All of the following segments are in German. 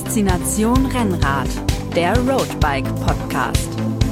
Faszination Rennrad, der Roadbike Podcast.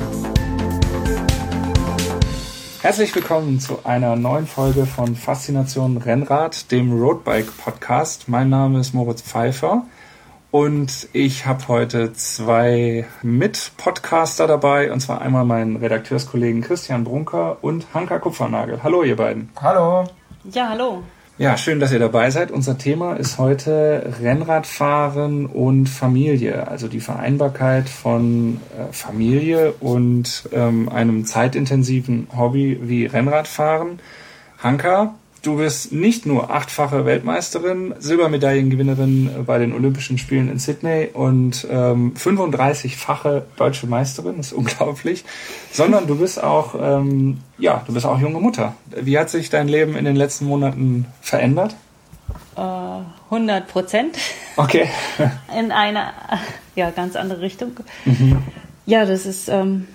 Herzlich willkommen zu einer neuen Folge von Faszination Rennrad, dem Roadbike Podcast. Mein Name ist Moritz Pfeiffer und ich habe heute zwei Mit-Podcaster dabei, und zwar einmal meinen Redakteurskollegen Christian Brunker und Hanka Kupfernagel. Hallo ihr beiden. Hallo. Ja, hallo. Ja, schön, dass ihr dabei seid. Unser Thema ist heute Rennradfahren und Familie, also die Vereinbarkeit von Familie und einem zeitintensiven Hobby wie Rennradfahren. Hanka, du bist nicht nur 8-fache Weltmeisterin, Silbermedaillengewinnerin bei den Olympischen Spielen in Sydney und 35-fache deutsche Meisterin, das ist unglaublich, sondern du bist auch junge Mutter. Wie hat sich dein Leben in den letzten Monaten verändert? 100%. Okay. In eine ganz andere Richtung. Mhm. Ja, das ist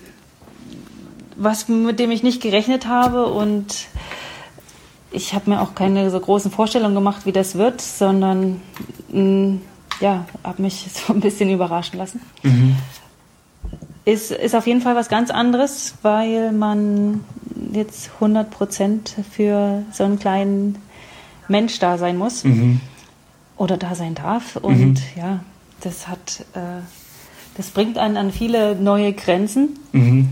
was, mit dem ich nicht gerechnet habe, und ich habe mir auch keine so großen Vorstellungen gemacht, wie das wird, sondern habe mich so ein bisschen überraschen lassen. Mhm. Ist auf jeden Fall was ganz anderes, weil man jetzt 100% für so einen kleinen Mensch da sein muss oder da sein darf. Und das bringt einen an viele neue Grenzen. Mhm.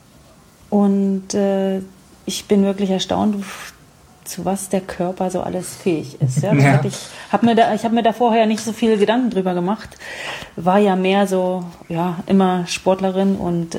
Und ich bin wirklich erstaunt, zu was der Körper so alles fähig ist. Ja? Ich habe mir da vorher nicht so viele Gedanken drüber gemacht. War ja mehr so, immer Sportlerin und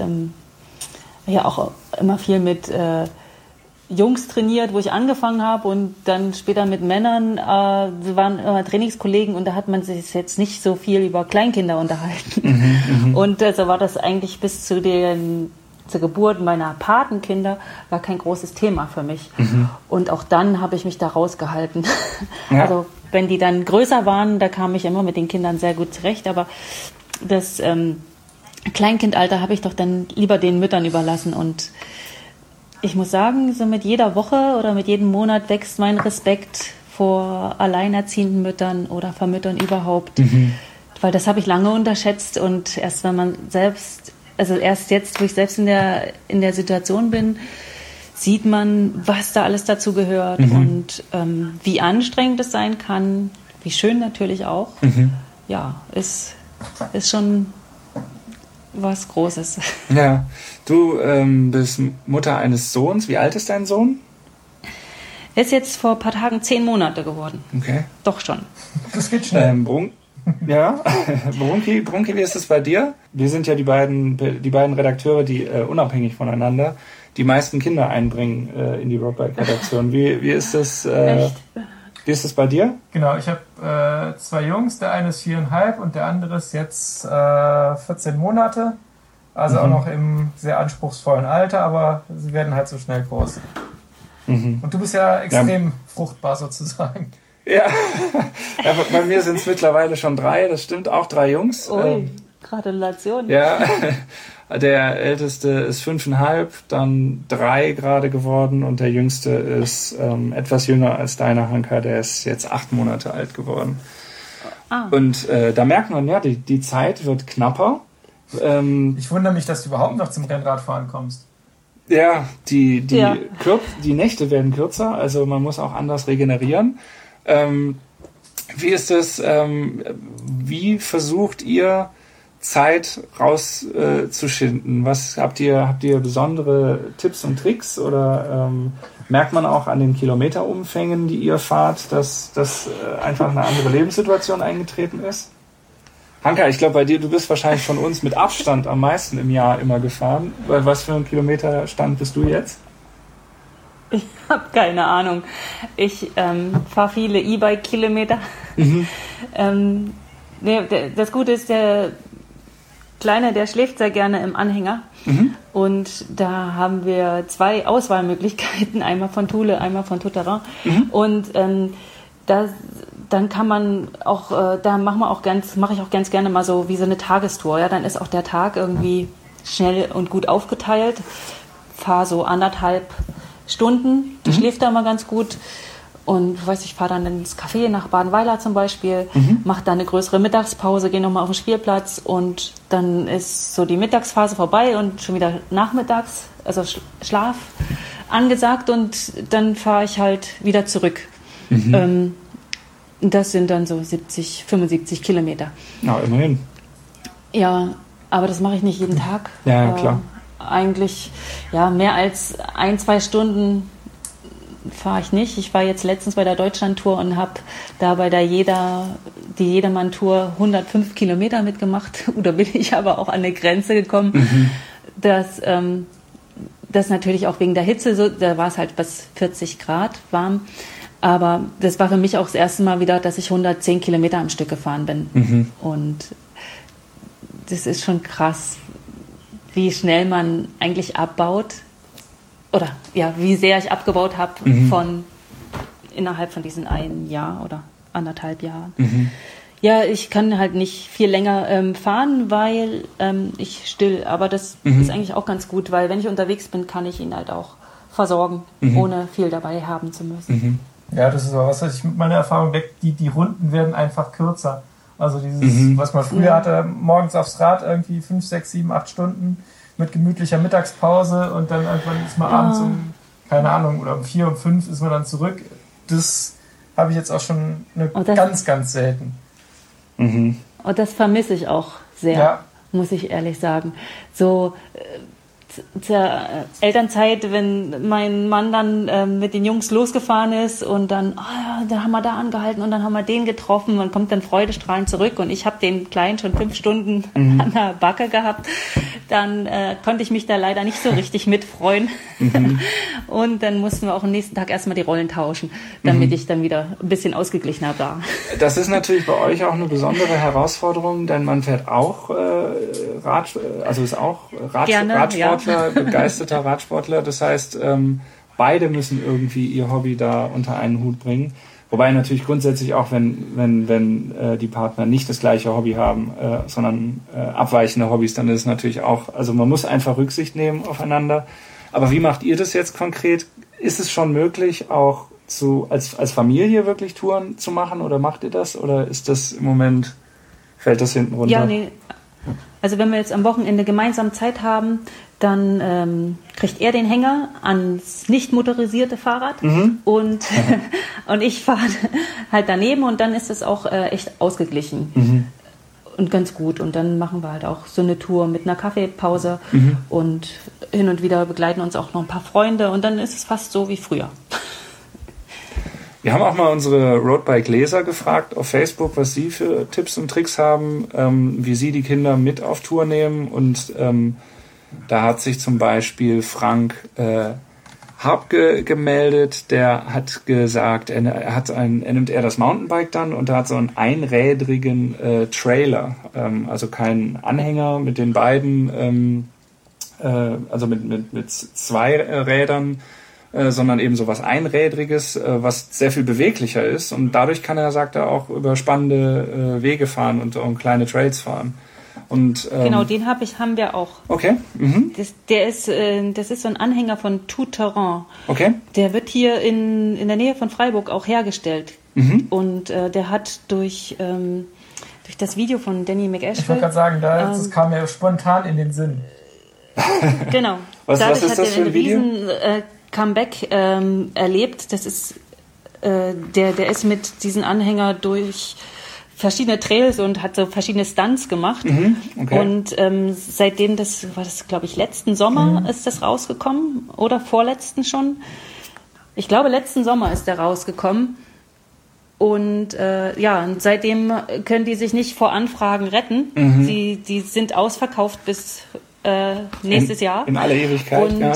auch immer viel mit Jungs trainiert, wo ich angefangen habe, und dann später mit Männern. Wir waren immer Trainingskollegen, und da hat man sich jetzt nicht so viel über Kleinkinder unterhalten. Und so war das eigentlich bis zur Geburt meiner Patenkinder war kein großes Thema für mich. Mhm. Und auch dann habe ich mich da rausgehalten. Ja. Also wenn die dann größer waren, da kam ich immer mit den Kindern sehr gut zurecht. Aber das Kleinkindalter habe ich doch dann lieber den Müttern überlassen. Und ich muss sagen, so mit jeder Woche oder mit jedem Monat wächst mein Respekt vor alleinerziehenden Müttern oder vor Müttern überhaupt. Mhm. Weil das habe ich lange unterschätzt, und erst jetzt, wo ich selbst in der Situation bin, sieht man, was da alles dazu gehört und wie anstrengend es sein kann, wie schön natürlich auch. Mhm. Ja, ist schon was Großes. Ja, du bist Mutter eines Sohns. Wie alt ist dein Sohn? Er ist jetzt vor ein paar Tagen 10 Monate geworden. Okay. Doch schon. Das geht schnell. Ja, Brunki, wie ist es bei dir? Wir sind ja die beiden Redakteure, die unabhängig voneinander die meisten Kinder einbringen in die Roadbike-Redaktion. Wie ist das? Wie ist das bei dir? Genau, ich habe 2 Jungs, der eine ist 4,5 und der andere ist jetzt 14 Monate. Also auch noch im sehr anspruchsvollen Alter, aber sie werden halt so schnell groß. Mhm. Und du bist ja extrem fruchtbar sozusagen. Ja, bei mir sind es mittlerweile schon 3, das stimmt, auch 3 Jungs. Ui, Gratulation. Ja, der Älteste ist 5,5, dann 3 gerade geworden, und der Jüngste ist etwas jünger als deiner, Hanka, der ist jetzt 8 Monate alt geworden. Ah. Und da merkt man, die Zeit wird knapper. Ich wundere mich, dass du überhaupt noch zum Rennradfahren kommst. Ja, die Nächte werden kürzer, also man muss auch anders regenerieren. Wie ist es, wie versucht ihr Zeit rauszuschinden? Was habt ihr besondere Tipps und Tricks, oder merkt man auch an den Kilometerumfängen, die ihr fahrt, dass einfach eine andere Lebenssituation eingetreten ist? Hanka, ich glaube, bei dir, du bist wahrscheinlich von uns mit Abstand am meisten im Jahr immer gefahren. Was für einen Kilometerstand bist du jetzt? Ich habe keine Ahnung. Ich fahre viele E-Bike-Kilometer. Mhm. Das Gute ist, der Kleine, der schläft sehr gerne im Anhänger. Mhm. Und da haben wir 2 Auswahlmöglichkeiten, einmal von Thule, einmal von Tout-Terrain. Mhm. Und dann kann man auch, mache ich auch ganz gerne mal so wie so eine Tagestour. Ja, dann ist auch der Tag irgendwie schnell und gut aufgeteilt. Fahre so 1,5 Stunden, die schläft da mal ganz gut. Und ich fahre dann ins Café nach Badenweiler zum Beispiel, mache dann eine größere Mittagspause, gehe nochmal auf den Spielplatz und dann ist so die Mittagsphase vorbei und schon wieder nachmittags, also Schlaf angesagt und dann fahre ich halt wieder zurück. Das sind dann so 75 Kilometer. Ja, immerhin. Ja, aber das mache ich nicht jeden Tag. Ja, klar. Eigentlich, mehr als 1-2 Stunden fahre ich nicht. Ich war jetzt letztens bei der Deutschlandtour und habe da bei der Jedermann-Tour 105 Kilometer mitgemacht. Da bin ich aber auch an eine Grenze gekommen, dass das natürlich auch wegen der Hitze, so, da war es halt bis 40 Grad warm. Aber das war für mich auch das erste Mal wieder, dass ich 110 Kilometer am Stück gefahren bin. Und das ist schon krass, wie schnell man eigentlich abbaut. Oder wie sehr ich abgebaut habe innerhalb von diesen 1 Jahr oder 1,5 Jahren. Ja, ich kann halt nicht viel länger fahren, weil ich still. Aber das ist eigentlich auch ganz gut, weil wenn ich unterwegs bin, kann ich ihn halt auch versorgen, ohne viel dabei haben zu müssen. Ja, das ist auch was ich mit meiner Erfahrung weg. Die Runden werden einfach kürzer. Also dieses, was man früher hatte, morgens aufs Rad irgendwie 5, 6, 7, 8 Stunden mit gemütlicher Mittagspause und dann irgendwann ist man abends keine Ahnung, oder um 4, um 5 ist man dann zurück. Das habe ich jetzt auch schon ganz, ganz selten. Und das vermisse ich auch sehr, muss ich ehrlich sagen. So zur Elternzeit, wenn mein Mann dann mit den Jungs losgefahren ist und dann, da haben wir da angehalten und dann haben wir den getroffen und kommt dann freudestrahlend zurück und ich habe den Kleinen schon 5 Stunden an der Backe gehabt, dann konnte ich mich da leider nicht so richtig mitfreuen. Und dann mussten wir auch am nächsten Tag erstmal die Rollen tauschen, damit ich dann wieder ein bisschen ausgeglichener war. Das ist natürlich bei euch auch eine besondere Herausforderung, denn man fährt auch ist auch Radsportler, begeisterter Radsportler. Das heißt, beide müssen irgendwie ihr Hobby da unter einen Hut bringen. Wobei natürlich grundsätzlich auch, wenn die Partner nicht das gleiche Hobby haben, sondern abweichende Hobbys, dann ist es natürlich auch, also man muss einfach Rücksicht nehmen aufeinander. Aber wie macht ihr das jetzt konkret? Ist es schon möglich, auch als Familie wirklich Touren zu machen oder macht ihr das? Oder ist das im Moment, fällt das hinten runter? Ja, nee. Also wenn wir jetzt am Wochenende gemeinsam Zeit haben, dann kriegt er den Hänger ans nicht motorisierte Fahrrad und ich fahre halt daneben und dann ist es auch echt ausgeglichen und ganz gut. Und dann machen wir halt auch so eine Tour mit einer Kaffeepause und hin und wieder begleiten uns auch noch ein paar Freunde und dann ist es fast so wie früher. Wir haben auch mal unsere Roadbike-Leser gefragt auf Facebook, was sie für Tipps und Tricks haben, wie sie die Kinder mit auf Tour nehmen. Und da hat sich zum Beispiel Frank Harpke gemeldet. Der hat gesagt, er nimmt eher das Mountainbike dann und er hat so einen einrädrigen Trailer, also keinen Anhänger mit den beiden, also mit 2 Rädern, sondern eben so was Einrädriges, was sehr viel beweglicher ist. Und dadurch kann er, sagt er, auch über spannende Wege fahren und kleine Trails fahren. Und, genau, den haben wir auch. Okay. Das ist so ein Anhänger von Tout Terrain. Okay. Der wird hier in der Nähe von Freiburg auch hergestellt. Und der hat durch das Video von Danny McAshville... Ich wollte gerade sagen, das kam mir spontan in den Sinn. Genau. Was ist das für ein Video? Comeback erlebt. Das ist der ist mit diesem Anhänger durch verschiedene Trails und hat so verschiedene Stunts gemacht. Okay. Und seitdem das glaube ich letzten Sommer ist das rausgekommen oder vorletzten schon. Ich glaube letzten Sommer ist der rausgekommen. Und und seitdem können die sich nicht vor Anfragen retten. Die sind ausverkauft bis nächstes Jahr. In aller Ewigkeit, und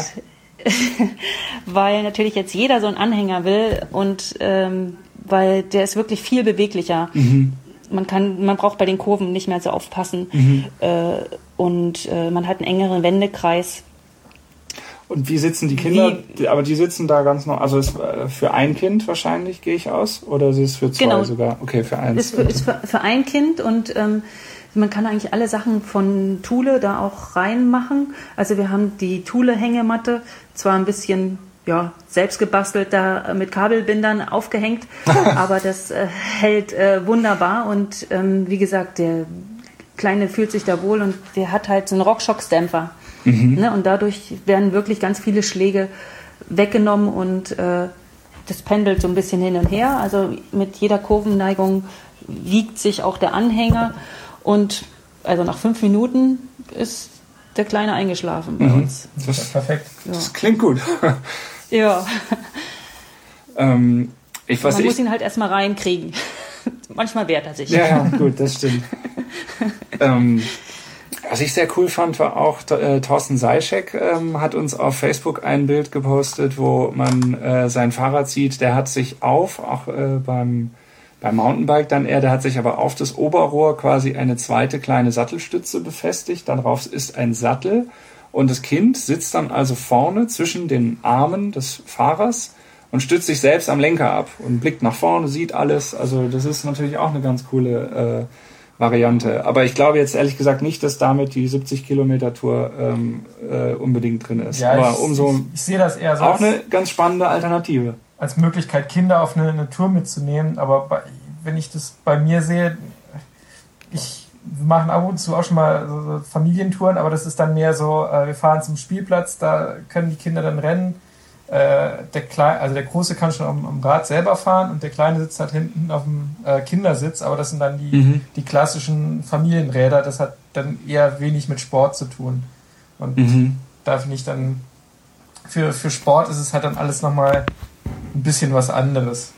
weil natürlich jetzt jeder so einen Anhänger will und weil der ist wirklich viel beweglicher. Man braucht bei den Kurven nicht mehr so aufpassen und man hat einen engeren Wendekreis. Und wie sitzen die Kinder? Aber die sitzen da ganz noch, also ist für ein Kind wahrscheinlich, gehe ich aus? Oder ist es für 2 sogar? Okay, für eins. Ist für ein Kind und man kann eigentlich alle Sachen von Thule da auch reinmachen. Also wir haben die Thule-Hängematte zwar ein bisschen selbst gebastelt da mit Kabelbindern aufgehängt. Aber das hält wunderbar. Und wie gesagt, der Kleine fühlt sich da wohl und der hat halt so einen Rockshox-Dämpfer. Ne? Und dadurch werden wirklich ganz viele Schläge weggenommen und das pendelt so ein bisschen hin und her. Also mit jeder Kurvenneigung wiegt sich auch der Anhänger. Und also nach 5 Minuten ist der Kleine eingeschlafen bei uns. Das ist perfekt. Das klingt gut. Ja. Man muss ihn halt erstmal reinkriegen. Manchmal wehrt er sich. Ja, gut, das stimmt. Was ich sehr cool fand, war auch Thorsten Seischek hat uns auf Facebook ein Bild gepostet, wo man sein Fahrrad sieht. Der hat sich auch beim Mountainbike der hat sich aber auf das Oberrohr quasi eine zweite kleine Sattelstütze befestigt. Darauf ist ein Sattel und das Kind sitzt dann also vorne zwischen den Armen des Fahrers und stützt sich selbst am Lenker ab und blickt nach vorne, sieht alles. Also das ist natürlich auch eine ganz coole Variante. Aber ich glaube jetzt ehrlich gesagt nicht, dass damit die 70-Kilometer-Tour unbedingt drin ist. Ja, aber ich sehe das eher so auch eine ganz spannende Alternative. Als Möglichkeit, Kinder auf eine Tour mitzunehmen. Aber wenn ich das bei mir sehe, wir machen ab und zu auch schon mal so Familientouren, aber das ist dann mehr so, wir fahren zum Spielplatz, da können die Kinder dann rennen. Der Große kann schon am Rad selber fahren und der Kleine sitzt halt hinten auf dem Kindersitz, aber das sind dann die klassischen Familienräder, das hat dann eher wenig mit Sport zu tun. Und da finde ich dann, für Sport ist es halt dann alles nochmal ein bisschen was anderes.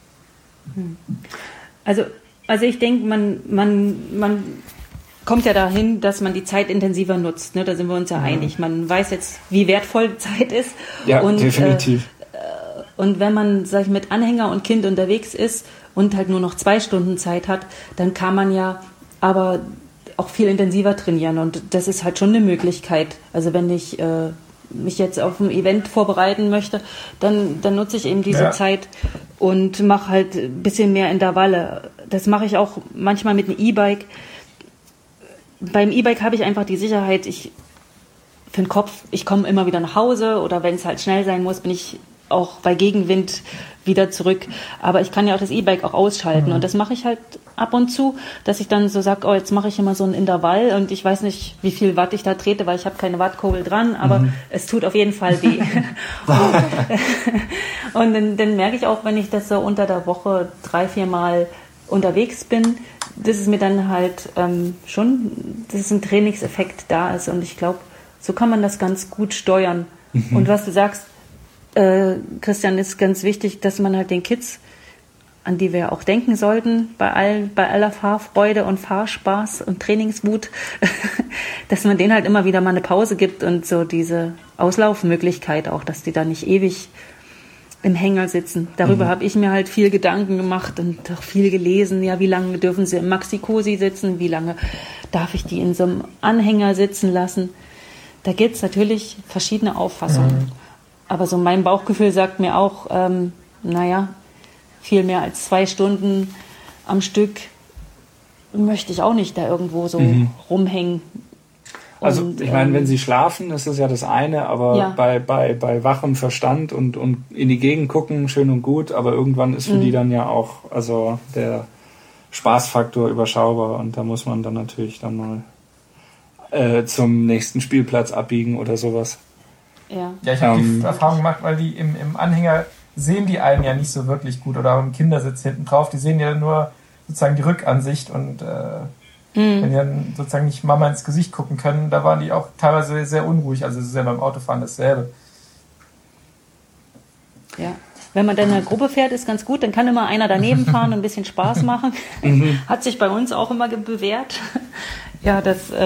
Also ich denke, man kommt ja dahin, dass man die Zeit intensiver nutzt. Ne? Da sind wir uns ja einig. Man weiß jetzt, wie wertvoll Zeit ist. Ja, und, definitiv. Und wenn man, sag ich, mit Anhänger und Kind unterwegs ist und halt nur noch 2 Stunden Zeit hat, dann kann man ja aber auch viel intensiver trainieren. Und das ist halt schon eine Möglichkeit. Also wenn ich mich jetzt auf ein Event vorbereiten möchte, dann nutze ich eben diese Zeit und mache halt ein bisschen mehr Intervalle. Das mache ich auch manchmal mit einem E-Bike. Beim E-Bike habe ich einfach die Sicherheit, für den Kopf, ich komme immer wieder nach Hause oder wenn es halt schnell sein muss, bin ich auch bei Gegenwind wieder zurück. Aber ich kann ja auch das E-Bike auch ausschalten und das mache ich halt ab und zu, dass ich dann so sage, jetzt mache ich immer so ein Intervall und ich weiß nicht, wie viel Watt ich da trete, weil ich habe keine Wattkurbel dran, aber es tut auf jeden Fall weh. Und dann merke ich auch, wenn ich das so unter der Woche 3-4 Mal unterwegs bin, dass es mir dann halt schon, dass ein Trainingseffekt da ist und ich glaube, so kann man das ganz gut steuern. Und was du sagst, Christian, ist ganz wichtig, dass man halt den Kids, an die wir auch denken sollten, bei aller Fahrfreude und Fahrspaß und Trainingswut, dass man denen halt immer wieder mal eine Pause gibt und so diese Auslaufmöglichkeit auch, dass die da nicht ewig im Hänger sitzen. Darüber habe ich mir halt viel Gedanken gemacht und auch viel gelesen. Ja, wie lange dürfen sie im Maxi-Cosi sitzen? Wie lange darf ich die in so einem Anhänger sitzen lassen? Da gibt es natürlich verschiedene Auffassungen. Aber so mein Bauchgefühl sagt mir auch, viel mehr als 2 Stunden am Stück möchte ich auch nicht da irgendwo so rumhängen. Also ich meine, wenn sie schlafen, ist das ja das eine, aber bei wachem Verstand und in die Gegend gucken, schön und gut, aber irgendwann ist für die dann ja auch also der Spaßfaktor überschaubar und da muss man dann natürlich dann mal zum nächsten Spielplatz abbiegen oder sowas. Ja, ich habe die Erfahrung gemacht, weil die im Anhänger sehen die einen ja nicht so wirklich gut oder im Kindersitz hinten drauf, die sehen ja nur sozusagen die Rückansicht und wenn die dann sozusagen nicht Mama ins Gesicht gucken können, da waren die auch teilweise sehr unruhig, also es ist ja beim Autofahren dasselbe. Ja, wenn man dann in einer Gruppe fährt, ist ganz gut, dann kann immer einer daneben fahren und ein bisschen Spaß machen. Hat sich bei uns auch immer bewährt. Ja,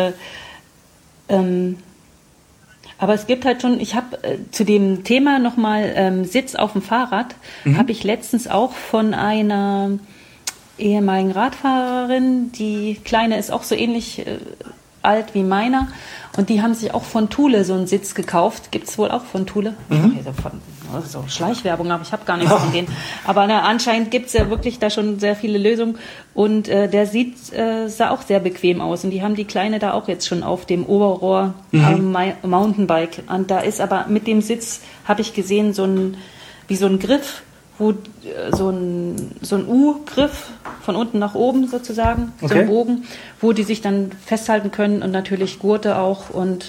aber es gibt halt schon, ich habe zu dem Thema nochmal Sitz auf dem Fahrrad, habe ich letztens auch von einer ehemaligen Radfahrerin, die Kleine ist auch so ähnlich alt wie meiner. Und die haben sich auch von Thule so einen Sitz gekauft. Gibt es wohl auch von Thule? So Schleichwerbung, aber ich habe gar nichts von denen. Aber anscheinend gibt es ja wirklich da schon sehr viele Lösungen. Und der sah auch sehr bequem aus. Und die haben die Kleine da auch jetzt schon auf dem Oberrohr am Mountainbike. Und da ist aber mit dem Sitz, habe ich gesehen, so ein Griff, wo so ein U-Griff von unten nach oben sozusagen, so ein Bogen, wo die sich dann festhalten können und natürlich Gurte auch und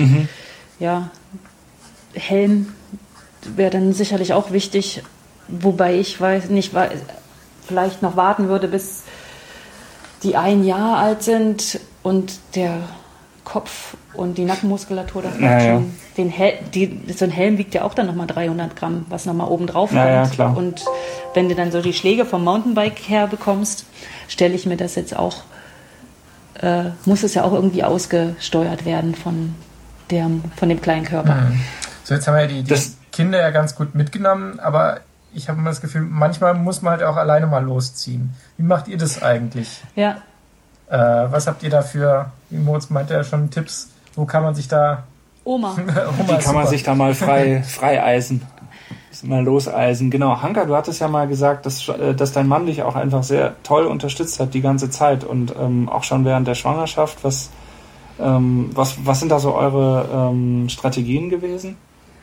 Helm wäre dann sicherlich auch wichtig, wobei ich vielleicht noch warten würde, bis die 1 Jahr alt sind und der Kopf und die Nackenmuskulatur da schon. So ein Helm wiegt ja auch dann nochmal 300 Gramm, was nochmal oben drauf kommt. Ja, klar. Und wenn du dann so die Schläge vom Mountainbike her bekommst, stelle ich mir das jetzt auch, muss es ja auch irgendwie ausgesteuert werden von dem kleinen Körper. So, jetzt haben wir die Kinder ja ganz gut mitgenommen, aber ich habe immer das Gefühl, manchmal muss man halt auch alleine mal losziehen. Wie macht ihr das eigentlich? Ja. Was habt ihr da für, wie Moritz meinte ja schon, Tipps? Wo kann man sich da... Oma Wie kann man sich da mal frei eisen? Mal loseisen. Genau, Hanka, du hattest ja mal gesagt, dass dein Mann dich auch einfach sehr toll unterstützt hat die ganze Zeit und auch schon während der Schwangerschaft. Was sind da so eure Strategien gewesen?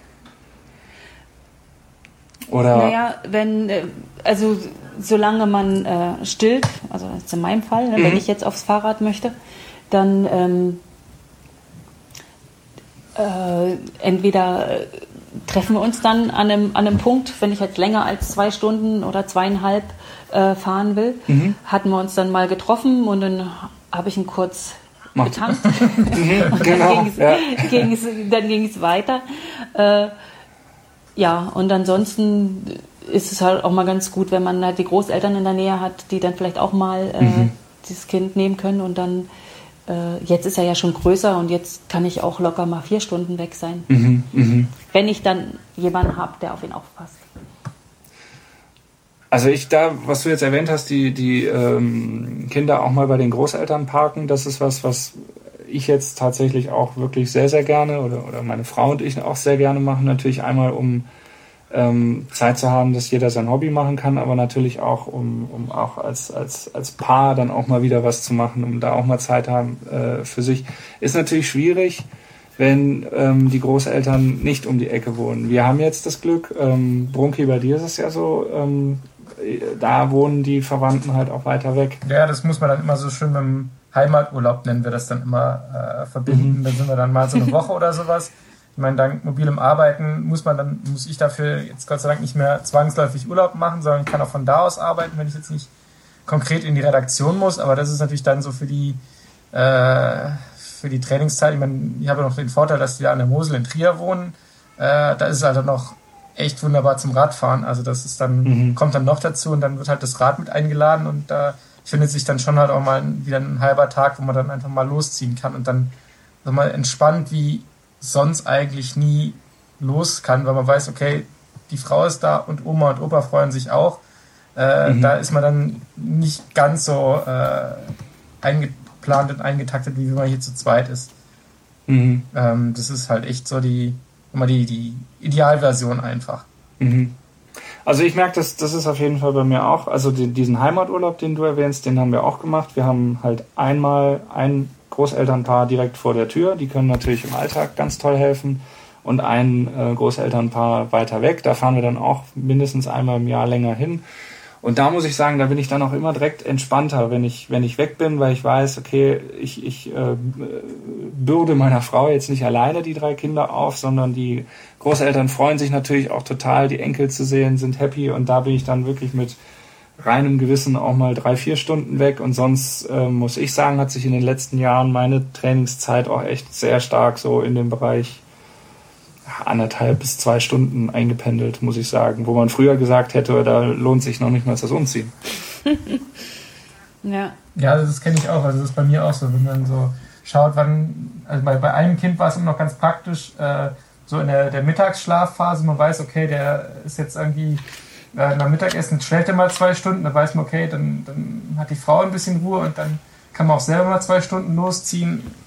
Oder? Naja, solange man stillt, also jetzt in meinem Fall, wenn ich jetzt aufs Fahrrad möchte, dann entweder treffen wir uns dann an einem Punkt, wenn ich jetzt länger als 2 Stunden oder 2,5 fahren will, hatten wir uns dann mal getroffen und dann habe ich ihn kurz getankt und dann ging es weiter. Und ansonsten ist es halt auch mal ganz gut, wenn man halt die Großeltern in der Nähe hat, die dann vielleicht auch mal dieses Kind nehmen können und dann jetzt ist er ja schon größer und jetzt kann ich auch locker mal 4 Stunden weg sein. Wenn ich dann jemanden habe, der auf ihn aufpasst. Also was du jetzt erwähnt hast, die Kinder auch mal bei den Großeltern parken, das ist was ich jetzt tatsächlich auch wirklich sehr, sehr gerne oder meine Frau und ich auch sehr gerne machen. Natürlich einmal, um Zeit zu haben, dass jeder sein Hobby machen kann, aber natürlich auch, um auch als Paar dann auch mal wieder was zu machen, um da auch mal Zeit haben für sich. Ist natürlich schwierig, wenn die Großeltern nicht um die Ecke wohnen. Wir haben jetzt das Glück, Brunki, bei dir ist es ja so, da wohnen die Verwandten halt auch weiter weg. Ja, das muss man dann immer so schön mit dem Heimaturlaub, nennen wir das dann immer, verbinden. Da sind wir dann mal so eine Woche oder sowas. Ich meine, dank mobilem Arbeiten muss ich dafür jetzt Gott sei Dank nicht mehr zwangsläufig Urlaub machen, sondern ich kann auch von da aus arbeiten, wenn ich jetzt nicht konkret in die Redaktion muss. Aber das ist natürlich dann so für die Trainingszeit. Ich meine, ich habe noch den Vorteil, dass die da an der Mosel in Trier wohnen. Da ist es halt noch echt wunderbar zum Radfahren. Also das ist dann, kommt dann noch dazu und dann wird halt das Rad mit eingeladen und da findet sich dann schon halt auch mal wieder ein halber Tag, wo man dann einfach mal losziehen kann und dann mal entspannt wie sonst eigentlich nie los kann, weil man weiß, okay, die Frau ist da und Oma und Opa freuen sich auch. Da ist man dann nicht ganz so eingeplant und eingetaktet, wie wenn man hier zu zweit ist. Das ist halt echt so die Idealversion einfach. Also ich merke, das ist auf jeden Fall bei mir auch, also diesen Heimaturlaub, den du erwähnst, den haben wir auch gemacht. Wir haben halt einmal ein Großelternpaar direkt vor der Tür, die können natürlich im Alltag ganz toll helfen und ein Großelternpaar weiter weg, da fahren wir dann auch mindestens einmal im Jahr länger hin. Und da muss ich sagen, da bin ich dann auch immer direkt entspannter, wenn ich weg bin, weil ich weiß, okay, ich bürde meiner Frau jetzt nicht alleine die 3 Kinder auf, sondern die Großeltern freuen sich natürlich auch total, die Enkel zu sehen, sind happy und da bin ich dann wirklich mit reinem Gewissen auch mal 3-4 Stunden weg und sonst muss ich sagen, hat sich in den letzten Jahren meine Trainingszeit auch echt sehr stark so in dem Bereich 1,5 bis 2 Stunden eingependelt, muss ich sagen. Wo man früher gesagt hätte, da lohnt sich noch nicht mal das Umziehen. Ja, das kenne ich auch. Also das ist bei mir auch so, wenn man so schaut, wann, also bei einem Kind war es immer noch ganz praktisch, so in der Mittagsschlafphase, man weiß, okay, der ist jetzt irgendwie nach Mittagessen, schläft er mal 2 Stunden, dann weiß man, okay, dann hat die Frau ein bisschen Ruhe und dann kann man auch selber mal 2 Stunden losziehen.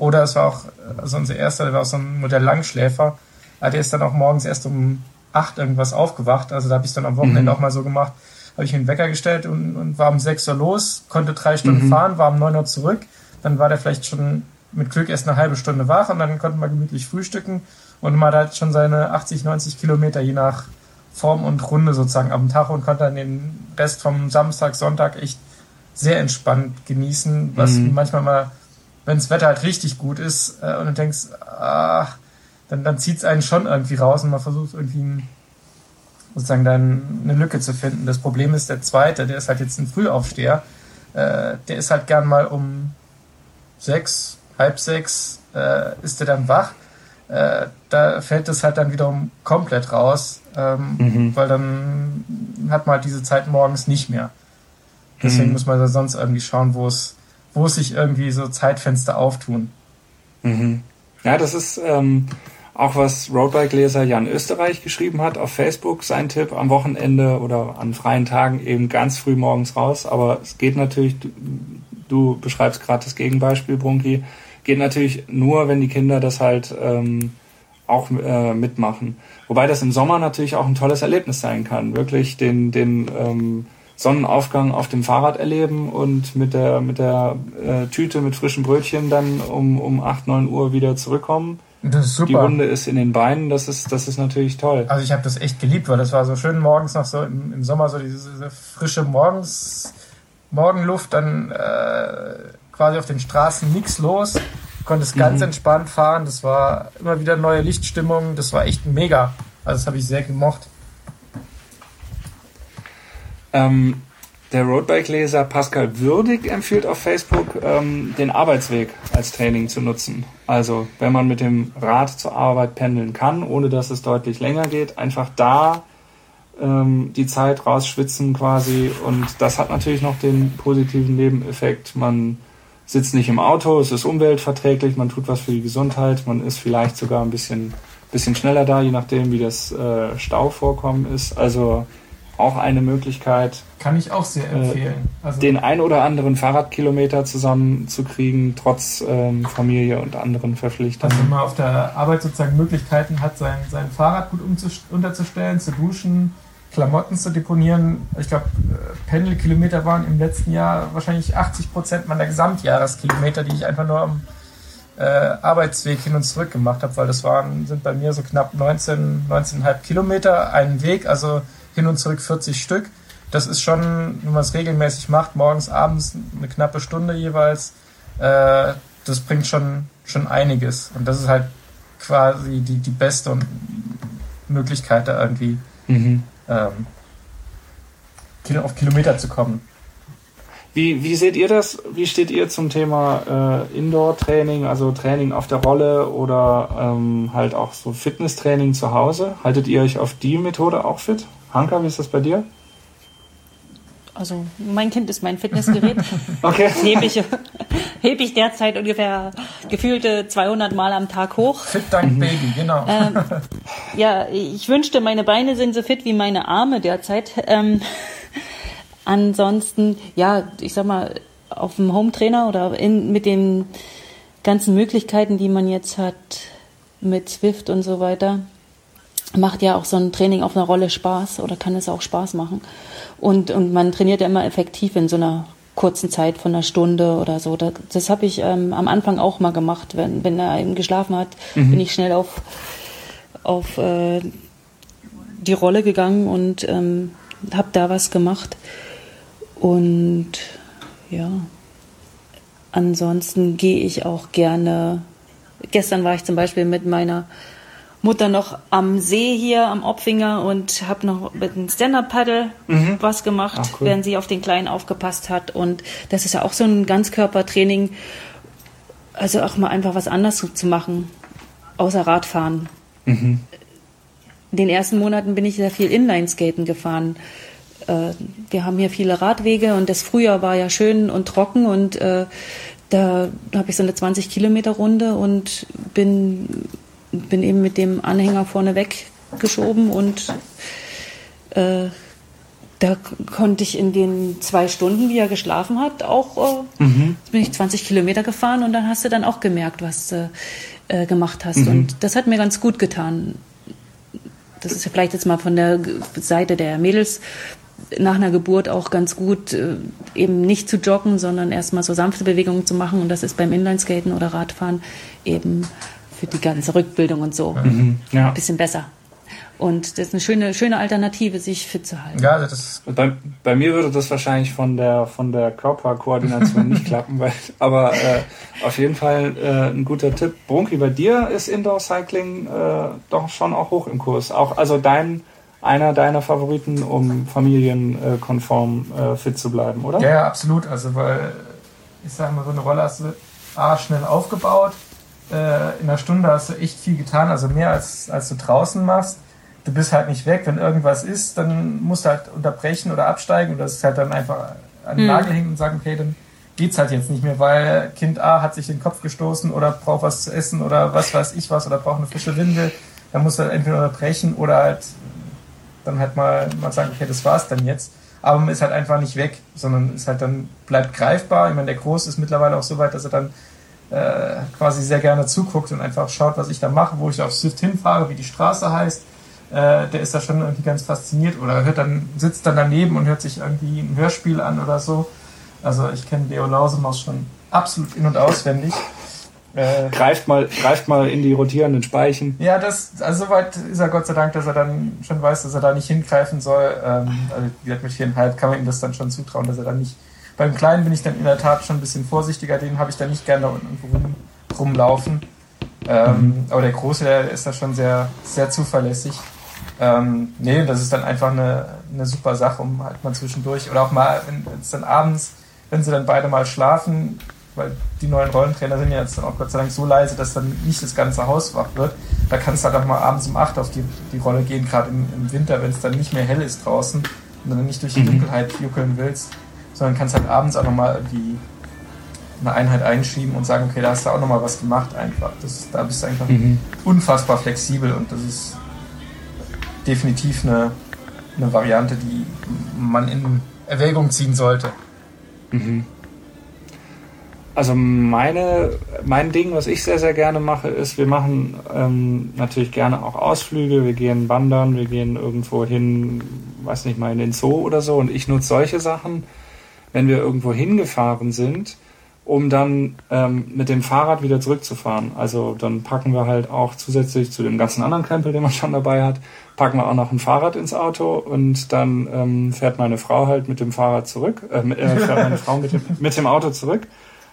Oder es war auch, also unser erster, der war auch so ein Modell Langschläfer, der ist dann auch morgens erst um 8 irgendwas aufgewacht, also da habe ich es dann am Wochenende auch mal so gemacht, habe ich mir einen Wecker gestellt und war um 6 Uhr los, konnte 3 Stunden fahren, war um 9 Uhr zurück, dann war der vielleicht schon mit Glück erst eine halbe Stunde wach und dann konnte man gemütlich frühstücken und man hat schon seine 80, 90 Kilometer je nach Form und Runde sozusagen am Tag und konnte dann den Rest vom Samstag, Sonntag echt sehr entspannt genießen, was manchmal mal, wenn das Wetter halt richtig gut ist und du denkst, dann zieht es einen schon irgendwie raus und man versucht irgendwie sozusagen dann eine Lücke zu finden. Das Problem ist, der Zweite, der ist halt jetzt ein Frühaufsteher, der ist halt gern mal um 6, halb 6 ist der dann wach. Da fällt es halt dann wiederum komplett raus, weil dann hat man halt diese Zeit morgens nicht mehr. Deswegen muss man da sonst irgendwie schauen, wo es sich irgendwie so Zeitfenster auftun. Ja, das ist auch was Roadbike-Leser Jan Österreich geschrieben hat auf Facebook, sein Tipp am Wochenende oder an freien Tagen eben ganz früh morgens raus. Aber es geht natürlich, du beschreibst gerade das Gegenbeispiel, Brunki, geht natürlich nur, wenn die Kinder das halt auch mitmachen. Wobei das im Sommer natürlich auch ein tolles Erlebnis sein kann. Wirklich den Sonnenaufgang auf dem Fahrrad erleben und mit der Tüte mit frischen Brötchen dann um 8, 9 Uhr wieder zurückkommen. Das ist super. Die Wunde ist in den Beinen, das ist natürlich toll. Also ich habe das echt geliebt, weil das war so schön morgens noch so im Sommer so diese frische Morgenluft, dann quasi auf den Straßen nichts los, konntest ganz entspannt fahren, das war immer wieder neue Lichtstimmung, das war echt mega. Also das habe ich sehr gemocht. Der Roadbike-Leser Pascal Würdig empfiehlt auf Facebook, den Arbeitsweg als Training zu nutzen. Also wenn man mit dem Rad zur Arbeit pendeln kann, ohne dass es deutlich länger geht, einfach da die Zeit rausschwitzen quasi. Und das hat natürlich noch den positiven Nebeneffekt. Man sitzt nicht im Auto, es ist umweltverträglich, man tut was für die Gesundheit, man ist vielleicht sogar ein bisschen schneller da, je nachdem wie das Stauvorkommen ist. Also auch eine Möglichkeit, kann ich auch sehr empfehlen. Also den ein oder anderen Fahrradkilometer zusammenzukriegen, trotz Familie und anderen Verpflichtungen. Also wenn man auf der Arbeit sozusagen Möglichkeiten hat, sein Fahrrad gut unterzustellen, zu duschen, Klamotten zu deponieren. Ich glaube, Pendelkilometer waren im letzten Jahr wahrscheinlich 80% meiner Gesamtjahreskilometer, die ich einfach nur am Arbeitsweg hin und zurück gemacht habe, weil das sind bei mir so knapp 19,5 Kilometer einen Weg, also hin und zurück 40 Stück. Das ist schon, wenn man es regelmäßig macht, morgens, abends eine knappe Stunde jeweils, das bringt schon einiges. Und das ist halt quasi die beste Möglichkeit, da irgendwie auf Kilometer zu kommen. Wie seht ihr das? Wie steht ihr zum Thema Indoor-Training, also Training auf der Rolle oder halt auch so Fitnesstraining zu Hause? Haltet ihr euch auf die Methode auch fit? Hanka, wie ist das bei dir? Also mein Kind ist mein Fitnessgerät. Okay. Heb ich derzeit ungefähr gefühlte 200 Mal am Tag hoch. Fit dank Baby, genau. Ja, ich wünschte, meine Beine sind so fit wie meine Arme derzeit. Ansonsten, ja, ich sag mal, auf dem Home-Trainer oder mit den ganzen Möglichkeiten, die man jetzt hat mit Zwift und so weiter, macht ja auch so ein Training auf einer Rolle Spaß oder kann es auch Spaß machen. Und man trainiert ja immer effektiv in so einer kurzen Zeit von einer Stunde oder so. Das habe ich am Anfang auch mal gemacht. Wenn er eben geschlafen hat, bin ich schnell auf die Rolle gegangen und habe da was gemacht. Und ja, ansonsten gehe ich auch gerne. Gestern war ich zum Beispiel mit meiner Mutter noch am See hier am Opfinger und habe noch mit einem Stand-Up-Paddle was gemacht, cool, während sie auf den Kleinen aufgepasst hat. Und das ist ja auch so ein Ganzkörpertraining, also auch mal einfach was anderes zu machen, außer Radfahren. In den ersten Monaten bin ich sehr viel Inlineskaten gefahren. Wir haben hier viele Radwege und das Frühjahr war ja schön und trocken und da habe ich so eine 20-Kilometer-Runde und bin eben mit dem Anhänger vorne weggeschoben und da konnte ich in den 2 Stunden, wie er geschlafen hat, auch bin ich 20 Kilometer gefahren und dann hast du dann auch gemerkt, was du gemacht hast. Und das hat mir ganz gut getan. Das ist ja vielleicht jetzt mal von der Seite der Mädels nach einer Geburt auch ganz gut, eben nicht zu joggen, sondern erstmal so sanfte Bewegungen zu machen. Und das ist beim Inlineskaten oder Radfahren eben für die ganze Rückbildung und so ein bisschen besser. Und das ist eine schöne Alternative, sich fit zu halten. Ja, bei mir würde das wahrscheinlich von der Körperkoordination nicht klappen, aber auf jeden Fall ein guter Tipp. Brunki, bei dir ist Indoor Cycling doch schon auch hoch im Kurs. Auch also einer deiner Favoriten, um familienkonform fit zu bleiben, oder? Ja, absolut. Also weil ich sage mal, so eine Rolle hast du schnell aufgebaut. In einer Stunde hast du echt viel getan, also mehr als du draußen machst. Du bist halt nicht weg, wenn irgendwas ist, dann musst du halt unterbrechen oder absteigen oder das ist halt dann einfach an den Nagel hängen und sagen, okay, dann geht's halt jetzt nicht mehr, weil Kind A hat sich den Kopf gestoßen oder braucht was zu essen oder was weiß ich was oder braucht eine frische Windel. Dann musst du halt entweder unterbrechen oder halt dann halt mal sagen, okay, das war's dann jetzt. Aber man ist halt einfach nicht weg, sondern ist halt dann, bleibt greifbar. Ich meine, der Groß ist mittlerweile auch so weit, dass er dann quasi sehr gerne zuguckt und einfach schaut, was ich da mache, wo ich auf Swift hinfahre, wie die Straße heißt. Der ist da schon irgendwie ganz fasziniert oder sitzt dann daneben und hört sich irgendwie ein Hörspiel an oder so. Also ich kenne Leo Lausemaus schon absolut in- und auswendig. Greift mal in die rotierenden Speichen. Ja, also soweit ist er Gott sei Dank, dass er dann schon weiß, dass er da nicht hingreifen soll. Also wie gesagt, mit 4,5 kann man ihm das dann schon zutrauen, dass er dann nicht... Beim Kleinen bin ich dann in der Tat schon ein bisschen vorsichtiger, den habe ich dann nicht gerne da unten rumlaufen. Aber der Große, der ist da schon sehr, sehr zuverlässig. Nee, das ist dann einfach eine super Sache, um halt mal zwischendurch oder auch mal, wenn es dann abends, wenn sie dann beide mal schlafen, weil die neuen Rollentrainer sind ja jetzt dann auch Gott sei Dank so leise, dass dann nicht das ganze Haus wach wird. Da kannst du halt auch mal abends um 8 auf die Rolle gehen, gerade im Winter, wenn es dann nicht mehr hell ist draußen und dann nicht durch die Dunkelheit juckeln willst, sondern kannst halt abends auch nochmal eine Einheit einschieben und sagen, okay, da hast du auch nochmal was gemacht einfach. Da bist du einfach unfassbar flexibel und das ist definitiv eine Variante, die man in Erwägung ziehen sollte. Also mein Ding, was ich sehr, sehr gerne mache, ist, wir machen natürlich gerne auch Ausflüge, wir gehen wandern, wir gehen irgendwo hin, weiß nicht mal, in den Zoo oder so und ich nutze solche Sachen, wenn wir irgendwo hingefahren sind, um dann mit dem Fahrrad wieder zurückzufahren. Also dann packen wir halt auch zusätzlich zu dem ganzen anderen Krempel, den man schon dabei hat, packen wir auch noch ein Fahrrad ins Auto und dann fährt meine Frau halt mit dem Fahrrad zurück, fährt meine Frau mit dem Auto zurück.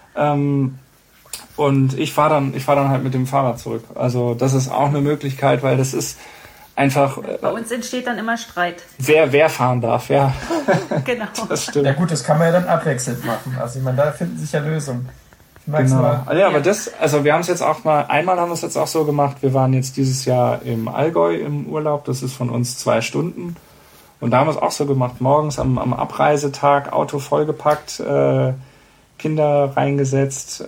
Und ich fahr dann halt mit dem Fahrrad zurück. Also das ist auch eine Möglichkeit, weil das ist einfach... Bei uns entsteht dann immer Streit. Wer fahren darf, ja. Genau. Das stimmt. Ja gut, das kann man ja dann abwechselnd machen. Also ich meine, da finden sich ja Lösungen. Genau. Ja, aber wir haben es jetzt auch einmal haben wir es jetzt auch so gemacht, wir waren jetzt dieses Jahr im Allgäu im Urlaub, das ist von uns 2 Stunden. Und da haben wir es auch so gemacht, morgens am Abreisetag, Auto vollgepackt, Kinder reingesetzt,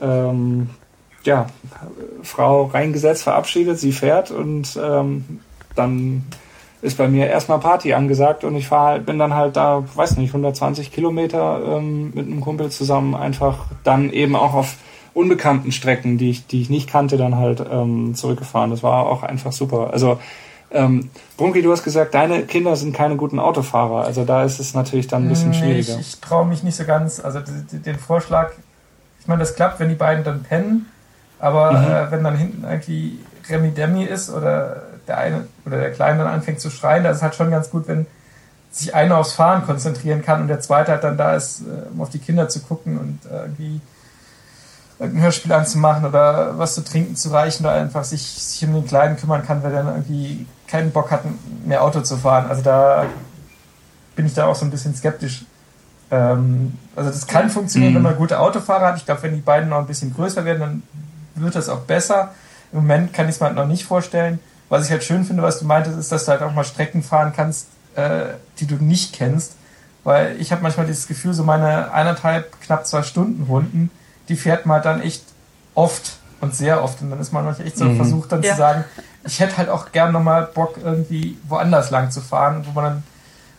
Frau reingesetzt, verabschiedet, sie fährt und dann ist bei mir erstmal Party angesagt und ich bin dann halt da, weiß nicht, 120 Kilometer mit einem Kumpel zusammen einfach dann eben auch auf unbekannten Strecken, die ich nicht kannte, dann halt zurückgefahren. Das war auch einfach super. Also Brunki, du hast gesagt, deine Kinder sind keine guten Autofahrer. Also da ist es natürlich dann ein bisschen schwieriger. Ich traue mich nicht so ganz. Also den Vorschlag, ich meine, das klappt, wenn die beiden dann pennen, aber wenn dann hinten irgendwie Remi-Demi ist oder der eine oder der Kleine dann anfängt zu schreien, da ist es halt schon ganz gut, wenn sich einer aufs Fahren konzentrieren kann und der Zweite halt dann da ist, um auf die Kinder zu gucken und irgendwie ein Hörspiel anzumachen oder was zu trinken zu reichen oder einfach sich um den Kleinen kümmern kann, weil der dann irgendwie keinen Bock hat, mehr Auto zu fahren. Also da bin ich da auch so ein bisschen skeptisch. Also das kann funktionieren, wenn man gute Autofahrer hat. Ich glaube, wenn die beiden noch ein bisschen größer werden, dann wird das auch besser. Im Moment kann ich es mir halt noch nicht vorstellen. Was ich halt schön finde, was du meintest, ist, dass du halt auch mal Strecken fahren kannst, die du nicht kennst. Weil ich habe manchmal dieses Gefühl, so meine 1,5, knapp 2 Stunden Runden, die fährt man dann echt oft und sehr oft. Und dann ist man manchmal echt so versucht, dann zu sagen, ich hätte halt auch gern nochmal Bock, irgendwie woanders lang zu fahren, wo man dann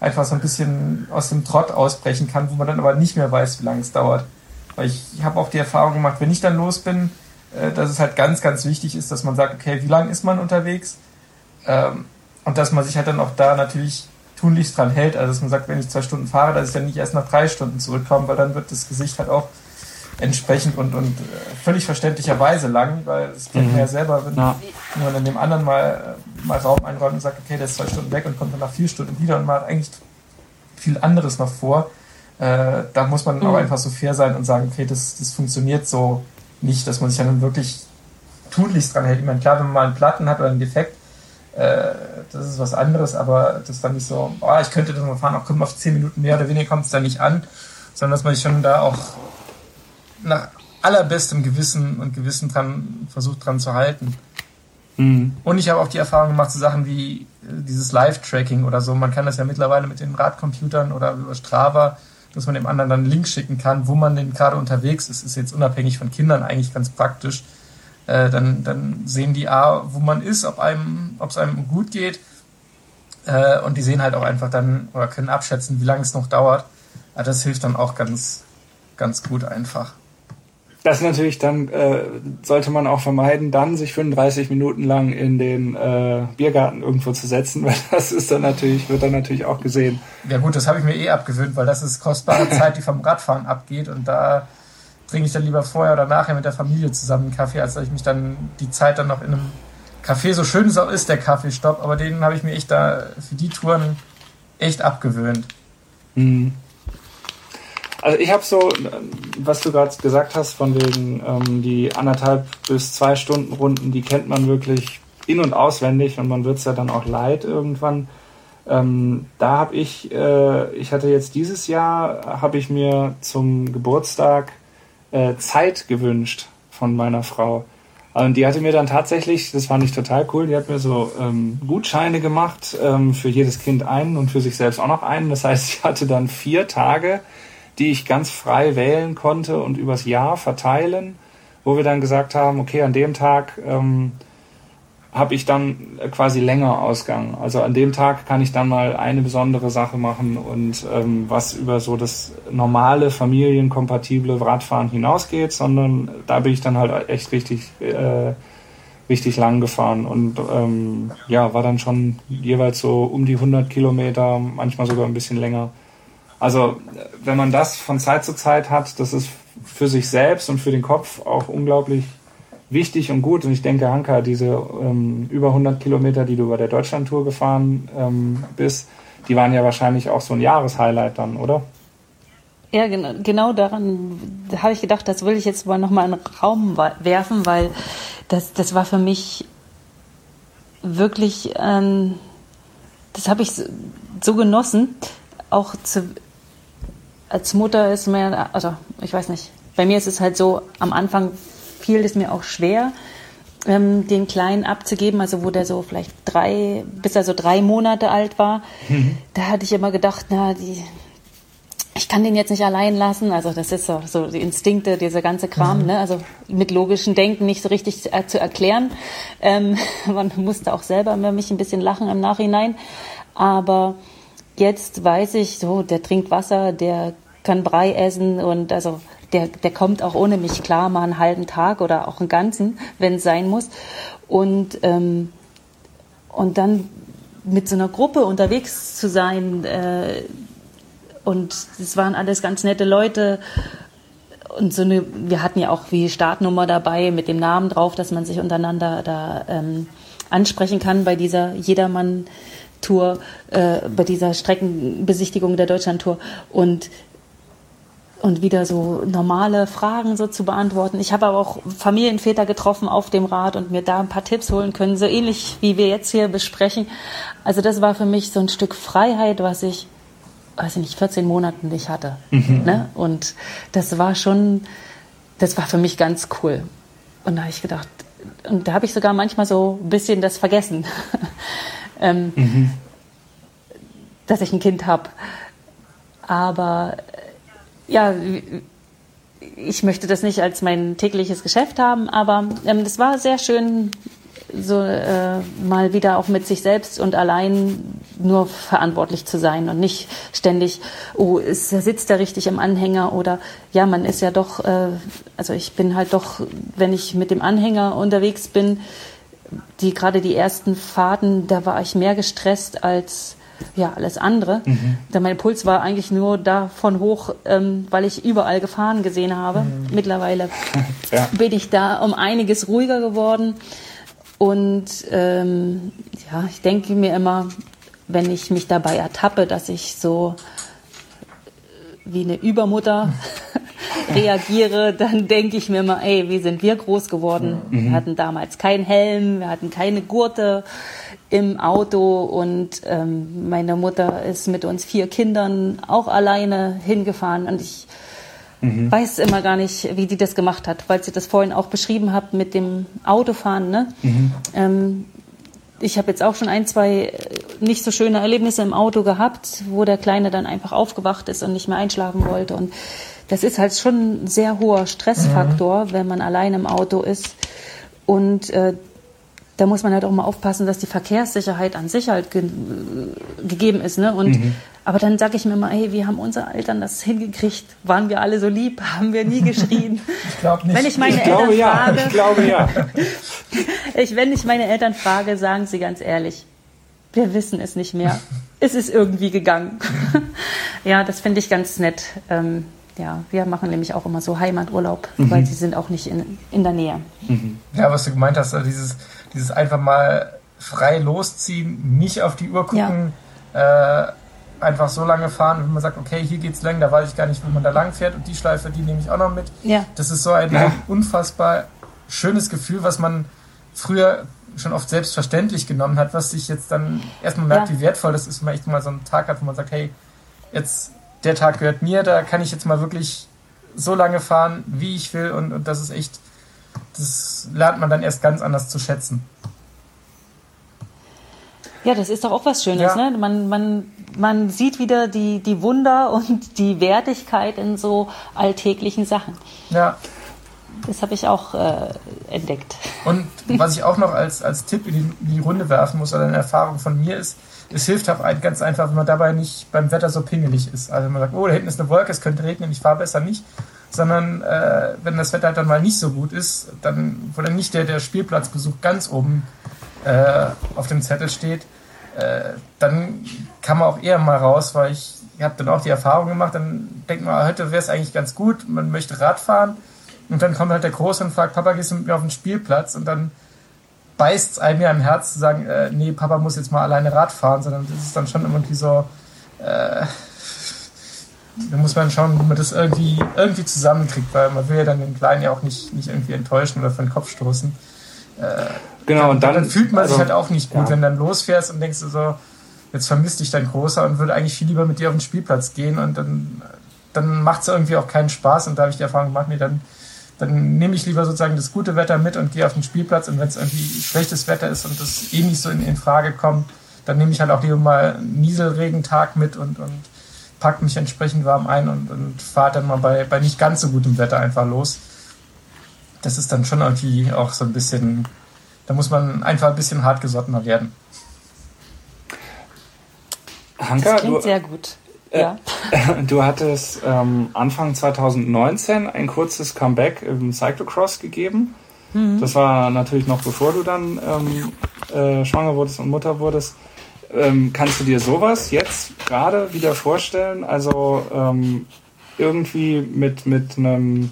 einfach so ein bisschen aus dem Trott ausbrechen kann, wo man dann aber nicht mehr weiß, wie lange es dauert. Weil ich habe auch die Erfahrung gemacht, wenn ich dann los bin, dass es halt ganz, ganz wichtig ist, dass man sagt, okay, wie lange ist man unterwegs? Und dass man sich halt dann auch da natürlich tunlichst dran hält. Also dass man sagt, wenn ich 2 Stunden fahre, dass ich dann nicht erst nach 3 Stunden zurückkomme, weil dann wird das Gesicht halt auch entsprechend und völlig verständlicherweise lang, weil es kennt man ja selber, wenn man in dem anderen mal Raum einräumt und sagt, okay, der ist 2 Stunden weg und kommt dann nach 4 Stunden wieder und man hat eigentlich viel anderes noch vor. Da muss man auch einfach so fair sein und sagen, okay, das funktioniert so nicht, dass man sich dann wirklich tunlichst dran hält. Ich meine, klar, wenn man mal einen Platten hat oder einen Defekt, das ist was anderes, aber das ist dann nicht so, ich könnte das mal fahren, auch kommt auf 10 Minuten mehr oder weniger kommt es da nicht an, sondern dass man sich schon da auch nach allerbestem Gewissen und Gewissen versucht dran zu halten. Und ich habe auch die Erfahrung gemacht, so Sachen wie dieses Live-Tracking oder so. Man kann das ja mittlerweile mit den Radcomputern oder über Strava, dass man dem anderen dann einen Link schicken kann, wo man denn gerade unterwegs ist. Ist jetzt unabhängig von Kindern eigentlich ganz praktisch. Dann sehen die wo man ist, ob es einem gut geht. Und die sehen halt auch einfach dann oder können abschätzen, wie lange es noch dauert. Das hilft dann auch ganz, ganz gut einfach. Das natürlich dann sollte man auch vermeiden, dann sich 35 Minuten lang in den Biergarten irgendwo zu setzen, weil das wird dann natürlich auch gesehen. Ja gut, das habe ich mir abgewöhnt, weil das ist kostbare Zeit, die vom Radfahren abgeht und da trinke ich dann lieber vorher oder nachher mit der Familie zusammen einen Kaffee, als dass ich mich dann die Zeit dann noch in einem Café, so schön es auch ist, der Kaffeestopp, aber den habe ich mir echt da für die Touren echt abgewöhnt. Also ich habe so, was du gerade gesagt hast, von wegen die 1,5 bis 2 Stunden Runden, die kennt man wirklich in- und auswendig und man wird es ja dann auch leid irgendwann. Da habe ich hatte jetzt dieses Jahr, habe ich mir zum Geburtstag Zeit gewünscht von meiner Frau. Und die hatte mir dann tatsächlich, das fand ich total cool, die hat mir so Gutscheine gemacht, für jedes Kind einen und für sich selbst auch noch einen. Das heißt, ich hatte dann 4 Tage, die ich ganz frei wählen konnte und übers Jahr verteilen, wo wir dann gesagt haben, okay, an dem Tag habe ich dann quasi länger Ausgang. Also an dem Tag kann ich dann mal eine besondere Sache machen und was über so das normale, familienkompatible Radfahren hinausgeht, sondern da bin ich dann halt echt richtig lang gefahren und war dann schon jeweils so um die 100 Kilometer, manchmal sogar ein bisschen länger. Also wenn man das von Zeit zu Zeit hat, das ist für sich selbst und für den Kopf auch unglaublich wichtig und gut. Und ich denke, Hanka, diese über 100 Kilometer, die du bei der Deutschlandtour gefahren bist, die waren ja wahrscheinlich auch so ein Jahreshighlight dann, oder? Ja, genau daran habe ich gedacht, das will ich jetzt mal nochmal in den Raum werfen, weil das war für mich wirklich, das habe ich so genossen, auch als Mutter ist mir, also ich weiß nicht, bei mir ist es halt so, am Anfang fiel es mir auch schwer, den Kleinen abzugeben, also wo der so vielleicht bis er so 3 Monate alt war, da hatte ich immer gedacht, ich kann den jetzt nicht allein lassen, also das ist so die Instinkte, dieser ganze Kram, ne? Also mit logischem Denken nicht so richtig zu erklären. Man musste auch selber über mich ein bisschen lachen im Nachhinein, aber jetzt weiß ich, so, der trinkt Wasser, der kann Brei essen und also der kommt auch ohne mich klar, mal einen halben Tag oder auch einen ganzen, wenn es sein muss. Und dann mit so einer Gruppe unterwegs zu sein und das waren alles ganz nette Leute und wir hatten ja auch wie Startnummer dabei mit dem Namen drauf, dass man sich untereinander da ansprechen kann bei dieser Jedermann-Tour, bei dieser Streckenbesichtigung der Deutschlandtour und wieder so normale Fragen so zu beantworten. Ich habe aber auch Familienväter getroffen auf dem Rad und mir da ein paar Tipps holen können, so ähnlich wie wir jetzt hier besprechen. Also das war für mich so ein Stück Freiheit, was ich, weiß ich nicht, 14 Monate nicht hatte. Ne? Und das war für mich ganz cool. Und da habe ich gedacht, und da habe ich sogar manchmal so ein bisschen das vergessen, dass ich ein Kind habe. Aber ja, ich möchte das nicht als mein tägliches Geschäft haben, aber das war sehr schön, so mal wieder auch mit sich selbst und allein nur verantwortlich zu sein und nicht ständig, sitzt er richtig im Anhänger oder ja, man ist ja doch, also ich bin halt doch, wenn ich mit dem Anhänger unterwegs bin, gerade die ersten Fahrten, da war ich mehr gestresst als alles andere. Mein Puls war eigentlich nur davon hoch, weil ich überall Gefahren gesehen habe. Mittlerweile bin ich da um einiges ruhiger geworden. Und ich denke mir immer, wenn ich mich dabei ertappe, dass ich so wie eine Übermutter reagiere, dann denke ich mir immer, wie sind wir groß geworden? Wir hatten damals keinen Helm, wir hatten keine Gurte im Auto und meine Mutter ist mit uns 4 Kindern auch alleine hingefahren und ich weiß immer gar nicht, wie die das gemacht hat, weil sie das vorhin auch beschrieben hat mit dem Autofahren. Ne? Ich habe jetzt auch schon 1, 2 nicht so schöne Erlebnisse im Auto gehabt, wo der Kleine dann einfach aufgewacht ist und nicht mehr einschlafen wollte. Und das ist halt schon ein sehr hoher Stressfaktor, wenn man allein im Auto ist. Und da muss man halt auch mal aufpassen, dass die Verkehrssicherheit an sich halt gegeben ist. Ne? Und, aber dann sage ich mir mal, wie haben unsere Eltern das hingekriegt? Waren wir alle so lieb? Haben wir nie geschrien? Ich glaube nicht. Wenn ich meine Eltern frage, ich glaube ja. Wenn ich meine Eltern frage, sagen sie ganz ehrlich, wir wissen es nicht mehr. Es ist irgendwie gegangen. Ja, das finde ich ganz nett. Wir machen nämlich auch immer so Heimaturlaub, weil sie sind auch nicht in der Nähe. Ja, was du gemeint hast, also dieses einfach mal frei losziehen, nicht auf die Uhr gucken, einfach so lange fahren, wenn man sagt, okay, hier geht's lang, da weiß ich gar nicht, wo man da lang fährt und die Schleife, die nehme ich auch noch mit. Ja. Das ist so ein unfassbar schönes Gefühl, was man früher schon oft selbstverständlich genommen hat, was sich jetzt dann erstmal merkt, wie wertvoll das ist, wenn man echt mal so einen Tag hat, wo man sagt, hey, jetzt der Tag gehört mir, da kann ich jetzt mal wirklich so lange fahren, wie ich will und das ist echt, das lernt man dann erst ganz anders zu schätzen. Ja, das ist doch auch was Schönes, ne? Man sieht wieder die Wunder und die Wertigkeit in so alltäglichen Sachen. Ja. Das habe ich auch entdeckt. Und was ich auch noch als Tipp in die Runde werfen muss, oder eine Erfahrung von mir ist, es hilft auch ganz einfach, wenn man dabei nicht beim Wetter so pingelig ist. Also wenn man sagt, da hinten ist eine Wolke, es könnte regnen, ich fahre besser nicht. Sondern wenn das Wetter dann mal nicht so gut ist, wo dann nicht der Spielplatzbesuch ganz oben auf dem Zettel steht, dann kann man auch eher mal raus, weil ich habe dann auch die Erfahrung gemacht, dann denkt man, heute wäre es eigentlich ganz gut, man möchte Rad fahren und dann kommt halt der Große und fragt, Papa, gehst du mit mir auf den Spielplatz? Und dann beißt es einem ja im Herz zu sagen, nee, Papa muss jetzt mal alleine Rad fahren, sondern das ist dann schon irgendwie so, da muss man schauen, wie man das irgendwie zusammenkriegt, weil man will ja dann den Kleinen ja auch nicht irgendwie enttäuschen oder vor den Kopf stoßen. Genau, und dann fühlt man sich halt auch nicht gut, wenn du dann losfährst und denkst du so, jetzt vermisst dich dein Großer und würde eigentlich viel lieber mit dir auf den Spielplatz gehen und dann macht es irgendwie auch keinen Spaß und da habe ich die Erfahrung gemacht, nee, dann nehme ich lieber sozusagen das gute Wetter mit und gehe auf den Spielplatz und wenn es irgendwie schlechtes Wetter ist und das nicht so in Frage kommt, dann nehme ich halt auch lieber mal einen Nieselregentag mit und pack mich entsprechend warm ein und fahre dann mal bei nicht ganz so gutem Wetter einfach los. Das ist dann schon irgendwie auch so ein bisschen, da muss man einfach ein bisschen hartgesottener werden. Hanka, das klingt sehr gut. Ja. Du hattest Anfang 2019 ein kurzes Comeback im Cyclocross gegeben. Das war natürlich noch bevor du dann schwanger wurdest und Mutter wurdest. Kannst du dir sowas jetzt gerade wieder vorstellen? Also irgendwie mit einem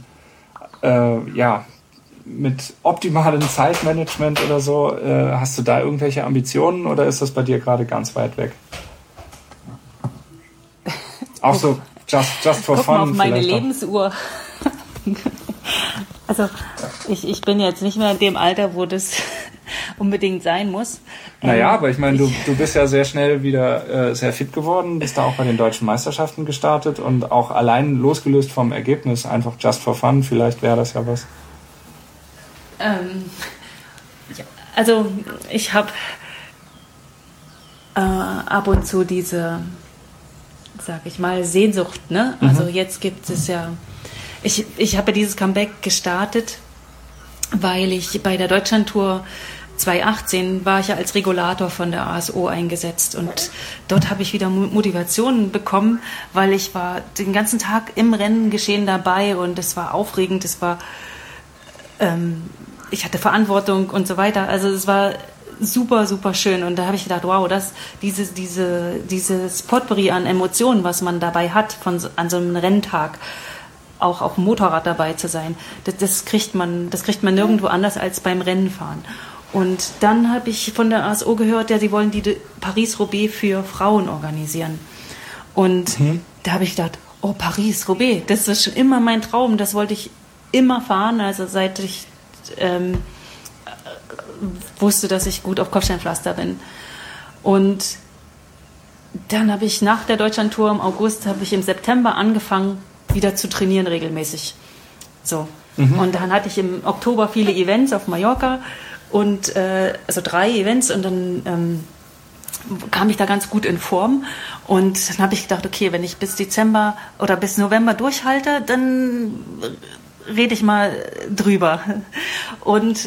mit optimalem Zeitmanagement oder so, hast du da irgendwelche Ambitionen oder ist das bei dir gerade ganz weit weg? Auch so just for Guck fun. Mal auf meine Lebensuhr. Also ich bin jetzt nicht mehr in dem Alter, wo das unbedingt sein muss. Naja, aber ich meine, du bist ja sehr schnell wieder sehr fit geworden, bist da auch bei den deutschen Meisterschaften gestartet und auch allein losgelöst vom Ergebnis, einfach just for fun, vielleicht wäre das ja was. Also ich habe ab und zu diese, sag ich mal, Sehnsucht, ne? Also jetzt gibt es ja, ich habe ja dieses Comeback gestartet, weil ich bei der Deutschlandtour 2018 war ich ja als Regulator von der ASO eingesetzt und dort habe ich wieder Motivation bekommen, weil ich war den ganzen Tag im Rennengeschehen dabei und es war aufregend, ich hatte Verantwortung und so weiter, also es war super, super schön und da habe ich gedacht, wow, dieses Potpourri an Emotionen, was man dabei hat an so einem Renntag, auch auf dem Motorrad dabei zu sein, das kriegt man nirgendwo anders als beim Rennenfahren. Und dann habe ich von der ASO gehört, ja, sie wollen die Paris-Roubaix für Frauen organisieren. Und da habe ich gedacht, oh, Paris-Roubaix, das ist schon immer mein Traum, das wollte ich immer fahren, also seit ich wusste, dass ich gut auf Kopfsteinpflaster bin. Und dann habe ich nach der Deutschlandtour im August, habe ich im September angefangen, wieder zu trainieren regelmäßig. So. Und dann hatte ich im Oktober viele Events auf Mallorca und also 3 Events und dann kam ich da ganz gut in Form und dann habe ich gedacht, okay, wenn ich bis Dezember oder bis November durchhalte, dann rede ich mal drüber. Und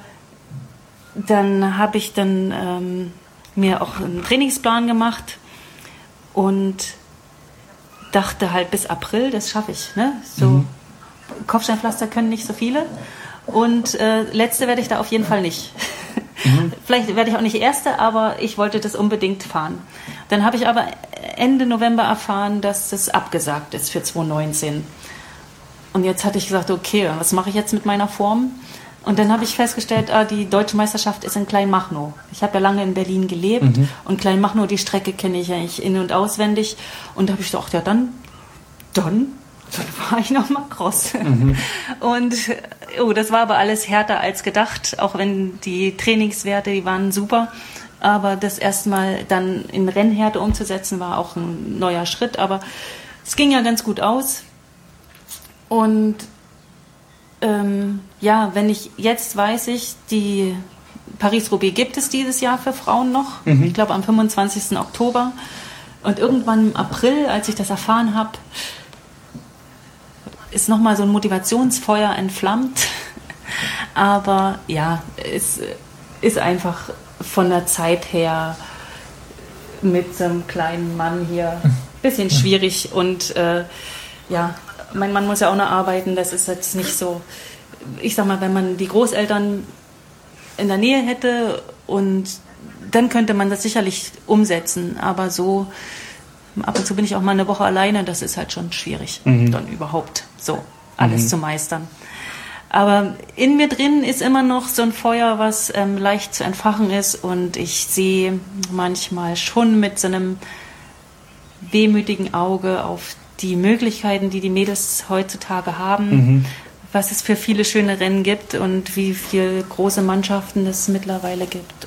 dann habe ich mir auch einen Trainingsplan gemacht und dachte halt bis April, das schaffe ich. Ne? So Kopfsteinpflaster können nicht so viele und letzte werde ich da auf jeden Fall nicht. Vielleicht werde ich auch nicht Erste, aber ich wollte das unbedingt fahren. Dann habe ich aber Ende November erfahren, dass das abgesagt ist für 2019. Und jetzt hatte ich gesagt, okay, was mache ich jetzt mit meiner Form? Und dann habe ich festgestellt, die Deutsche Meisterschaft ist in Kleinmachnow. Ich habe ja lange in Berlin gelebt und Kleinmachnow, die Strecke kenne ich eigentlich in- und auswendig. Und da habe ich gedacht, ja dann fahre ich nochmal Cross. Und das war aber alles härter als gedacht, auch wenn die Trainingswerte, die waren super. Aber das erstmal dann in Rennhärte umzusetzen, war auch ein neuer Schritt. Aber es ging ja ganz gut aus. Und wenn ich jetzt weiß ich, die Paris-Roubaix gibt es dieses Jahr für Frauen noch. Ich glaube am 25. Oktober. Und irgendwann im April, als ich das erfahren habe, ist nochmal so ein Motivationsfeuer entflammt. Aber ja, es ist einfach von der Zeit her mit so einem kleinen Mann hier ein bisschen schwierig. Und mein Mann muss ja auch noch arbeiten, das ist jetzt nicht so, ich sag mal, wenn man die Großeltern in der Nähe hätte und dann könnte man das sicherlich umsetzen, aber so ab und zu bin ich auch mal eine Woche alleine, das ist halt schon schwierig, dann überhaupt so alles zu meistern. Aber in mir drin ist immer noch so ein Feuer, was leicht zu entfachen ist und ich sehe manchmal schon mit so einem wehmütigen Auge auf die Möglichkeiten, die Mädels heutzutage haben, was es für viele schöne Rennen gibt und wie viele große Mannschaften es mittlerweile gibt.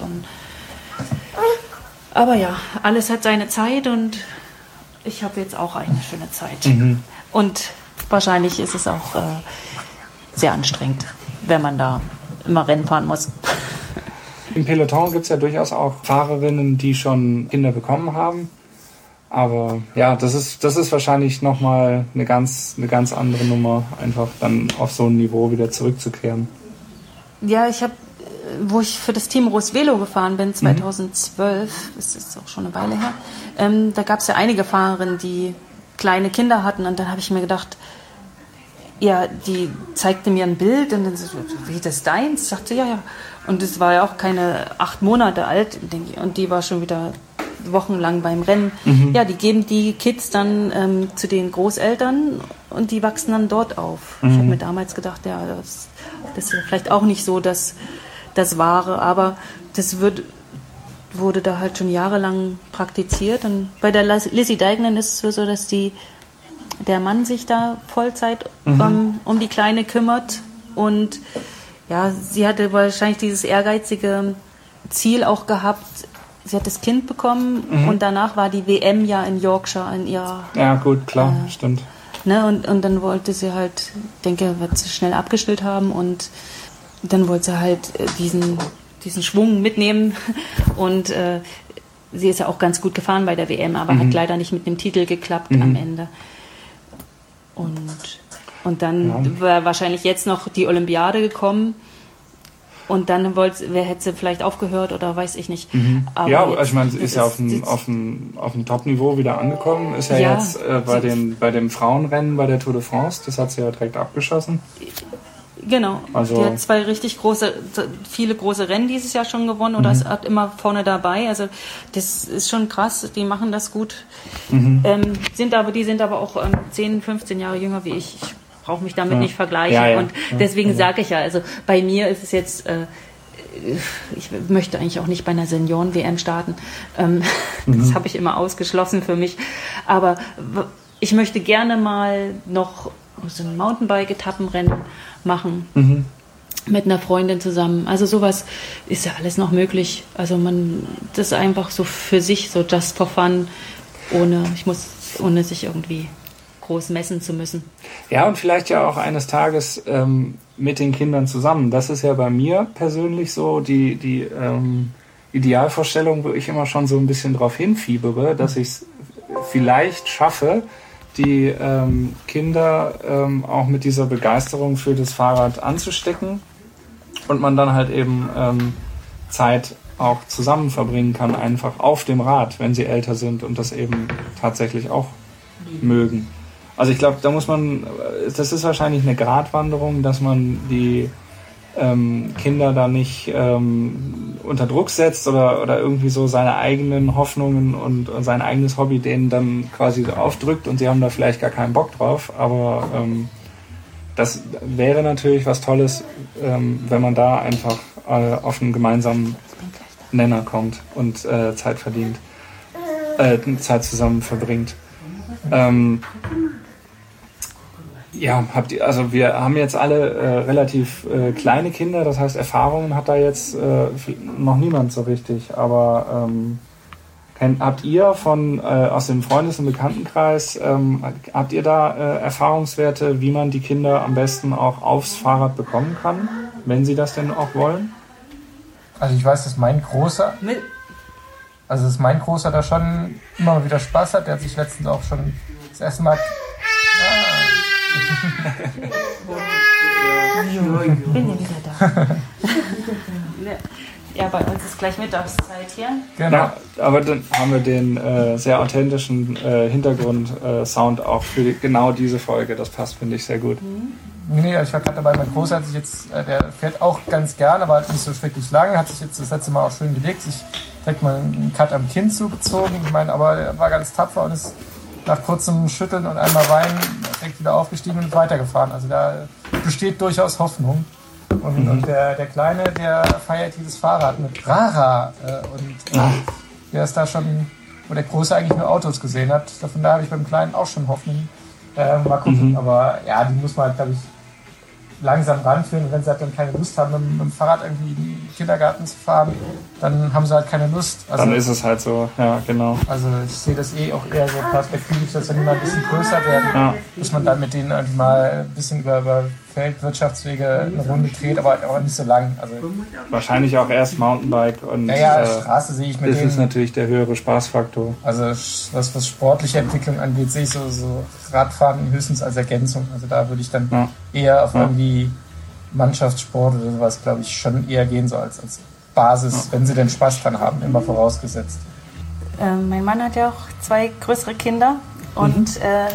Aber ja, alles hat seine Zeit und ich habe jetzt auch eine schöne Zeit. Und wahrscheinlich ist es auch sehr anstrengend, wenn man da immer Rennen fahren muss. Im Peloton gibt es ja durchaus auch Fahrerinnen, die schon Kinder bekommen haben. Aber ja, das ist wahrscheinlich nochmal eine ganz andere Nummer, einfach dann auf so ein Niveau wieder zurückzukehren. Ja, wo ich für das Team Rosvelo gefahren bin, 2012, das ist auch schon eine Weile her, da gab es ja einige Fahrerinnen, die kleine Kinder hatten und dann habe ich mir gedacht, ja, die zeigte mir ein Bild und dann so, wie das deins? Ich sagte, ja. Und es war ja auch keine 8 Monate alt und die war schon wieder wochenlang beim Rennen. Ja, die geben die Kids dann zu den Großeltern und die wachsen dann dort auf. Ich habe mir damals gedacht, ja, das ist vielleicht auch nicht so das Wahre, aber das wurde da halt schon jahrelang praktiziert. Und bei der Lizzie Deignan ist es so, dass der Mann sich da Vollzeit um die Kleine kümmert und ja, sie hatte wahrscheinlich dieses ehrgeizige Ziel auch gehabt. Sie hat das Kind bekommen und danach war die WM ja in Yorkshire in ihrer... Ja, gut, klar, stimmt. Ne, und dann wollte sie halt, denke, wird sie schnell abgestellt haben und dann wollte sie halt diesen Schwung mitnehmen und sie ist ja auch ganz gut gefahren bei der WM, aber hat leider nicht mit dem Titel geklappt am Ende. Und dann wäre wahrscheinlich jetzt noch die Olympiade gekommen Und dann hätte sie vielleicht aufgehört oder weiß ich nicht. Aber ja, also ich meine, sie ist ja auf dem Top-Niveau wieder angekommen. Ist ja jetzt bei dem Frauenrennen bei der Tour de France, das hat sie ja direkt abgeschossen. Genau, also die hat viele große Rennen dieses Jahr schon gewonnen oder ist immer vorne dabei. Also das ist schon krass, die machen das gut. Die sind aber auch 10, 15 Jahre jünger wie ich. Ich brauche mich damit nicht vergleichen. Und deswegen sage ich ja, also bei mir ist es jetzt, ich möchte eigentlich auch nicht bei einer Senioren-WM starten. Das habe ich immer ausgeschlossen für mich. Aber ich möchte gerne mal noch so ein Mountainbike-Etappenrennen machen. Mit einer Freundin zusammen. Also sowas ist ja alles noch möglich. Also das ist einfach so für sich, so just for fun, ohne sich irgendwie groß messen zu müssen. Ja, und vielleicht ja auch eines Tages mit den Kindern zusammen. Das ist ja bei mir persönlich so die Idealvorstellung, wo ich immer schon so ein bisschen drauf hinfiebere, dass ich es vielleicht schaffe, die Kinder auch mit dieser Begeisterung für das Fahrrad anzustecken und man dann halt eben Zeit auch zusammen verbringen kann, einfach auf dem Rad, wenn sie älter sind und das eben tatsächlich auch mögen. Also ich glaube, das ist wahrscheinlich eine Gratwanderung, dass man die Kinder da nicht unter Druck setzt oder irgendwie so seine eigenen Hoffnungen und sein eigenes Hobby denen dann quasi so aufdrückt und sie haben da vielleicht gar keinen Bock drauf, aber das wäre natürlich was Tolles, wenn man da einfach auf einen gemeinsamen Nenner kommt und Zeit zusammen verbringt. Ja, wir haben jetzt alle relativ kleine Kinder, das heißt Erfahrungen hat da jetzt noch niemand so richtig, aber habt ihr aus dem Freundes- und Bekanntenkreis, habt ihr da Erfahrungswerte, wie man die Kinder am besten auch aufs Fahrrad bekommen kann, wenn sie das denn auch wollen? Also ich weiß, dass mein Großer da schon immer mal wieder Spaß hat, der hat sich letztens auch schon das erste Mal... Ich bin ja wieder da. Ja, bei uns ist gleich Mittagszeit hier. Genau. Ja, aber dann haben wir den sehr authentischen Hintergrund-Sound auch für genau diese Folge. Das passt, finde ich, sehr gut. Nee, ich war gerade dabei, mein Großer hat sich jetzt, der fährt auch ganz gern, aber halt nicht so schrecklich lang, hat sich jetzt das letzte Mal auch schön gelegt, sich direkt mal einen Cut am Kinn zugezogen. Ich meine, aber er war ganz tapfer und ist nach kurzem Schütteln und einmal weinen direkt wieder aufgestiegen und weitergefahren. Also da besteht durchaus Hoffnung. Und der Kleine, der feiert dieses Fahrrad mit Rara. Der ist da schon, wo der Große eigentlich nur Autos gesehen hat. Von da habe ich beim Kleinen auch schon Hoffnung. Mal gucken. Aber ja, die muss man halt, glaube ich, langsam ranführen. Und wenn sie halt dann keine Lust haben, mit dem Fahrrad irgendwie in den Kindergarten zu fahren, dann haben sie halt keine Lust. Also, dann ist es halt so, ja, genau. Also ich sehe das auch eher so perspektivisch, dass wenn die mal ein bisschen größer werden, dass man dann mit denen irgendwie mal ein bisschen über Feldwirtschaftswege eine Runde dreht, aber nicht so lang. Also wahrscheinlich auch erst Mountainbike und Straße sehe ich mit das ist natürlich der höhere Spaßfaktor. Also was sportliche Entwicklung angeht, sehe ich so Radfahren höchstens als Ergänzung. Also da würde ich dann eher auf irgendwie Mannschaftssport oder sowas, glaube ich, schon eher gehen, so als Basis, wenn sie denn Spaß dran haben, immer vorausgesetzt. Mein Mann hat ja auch 2 größere Kinder und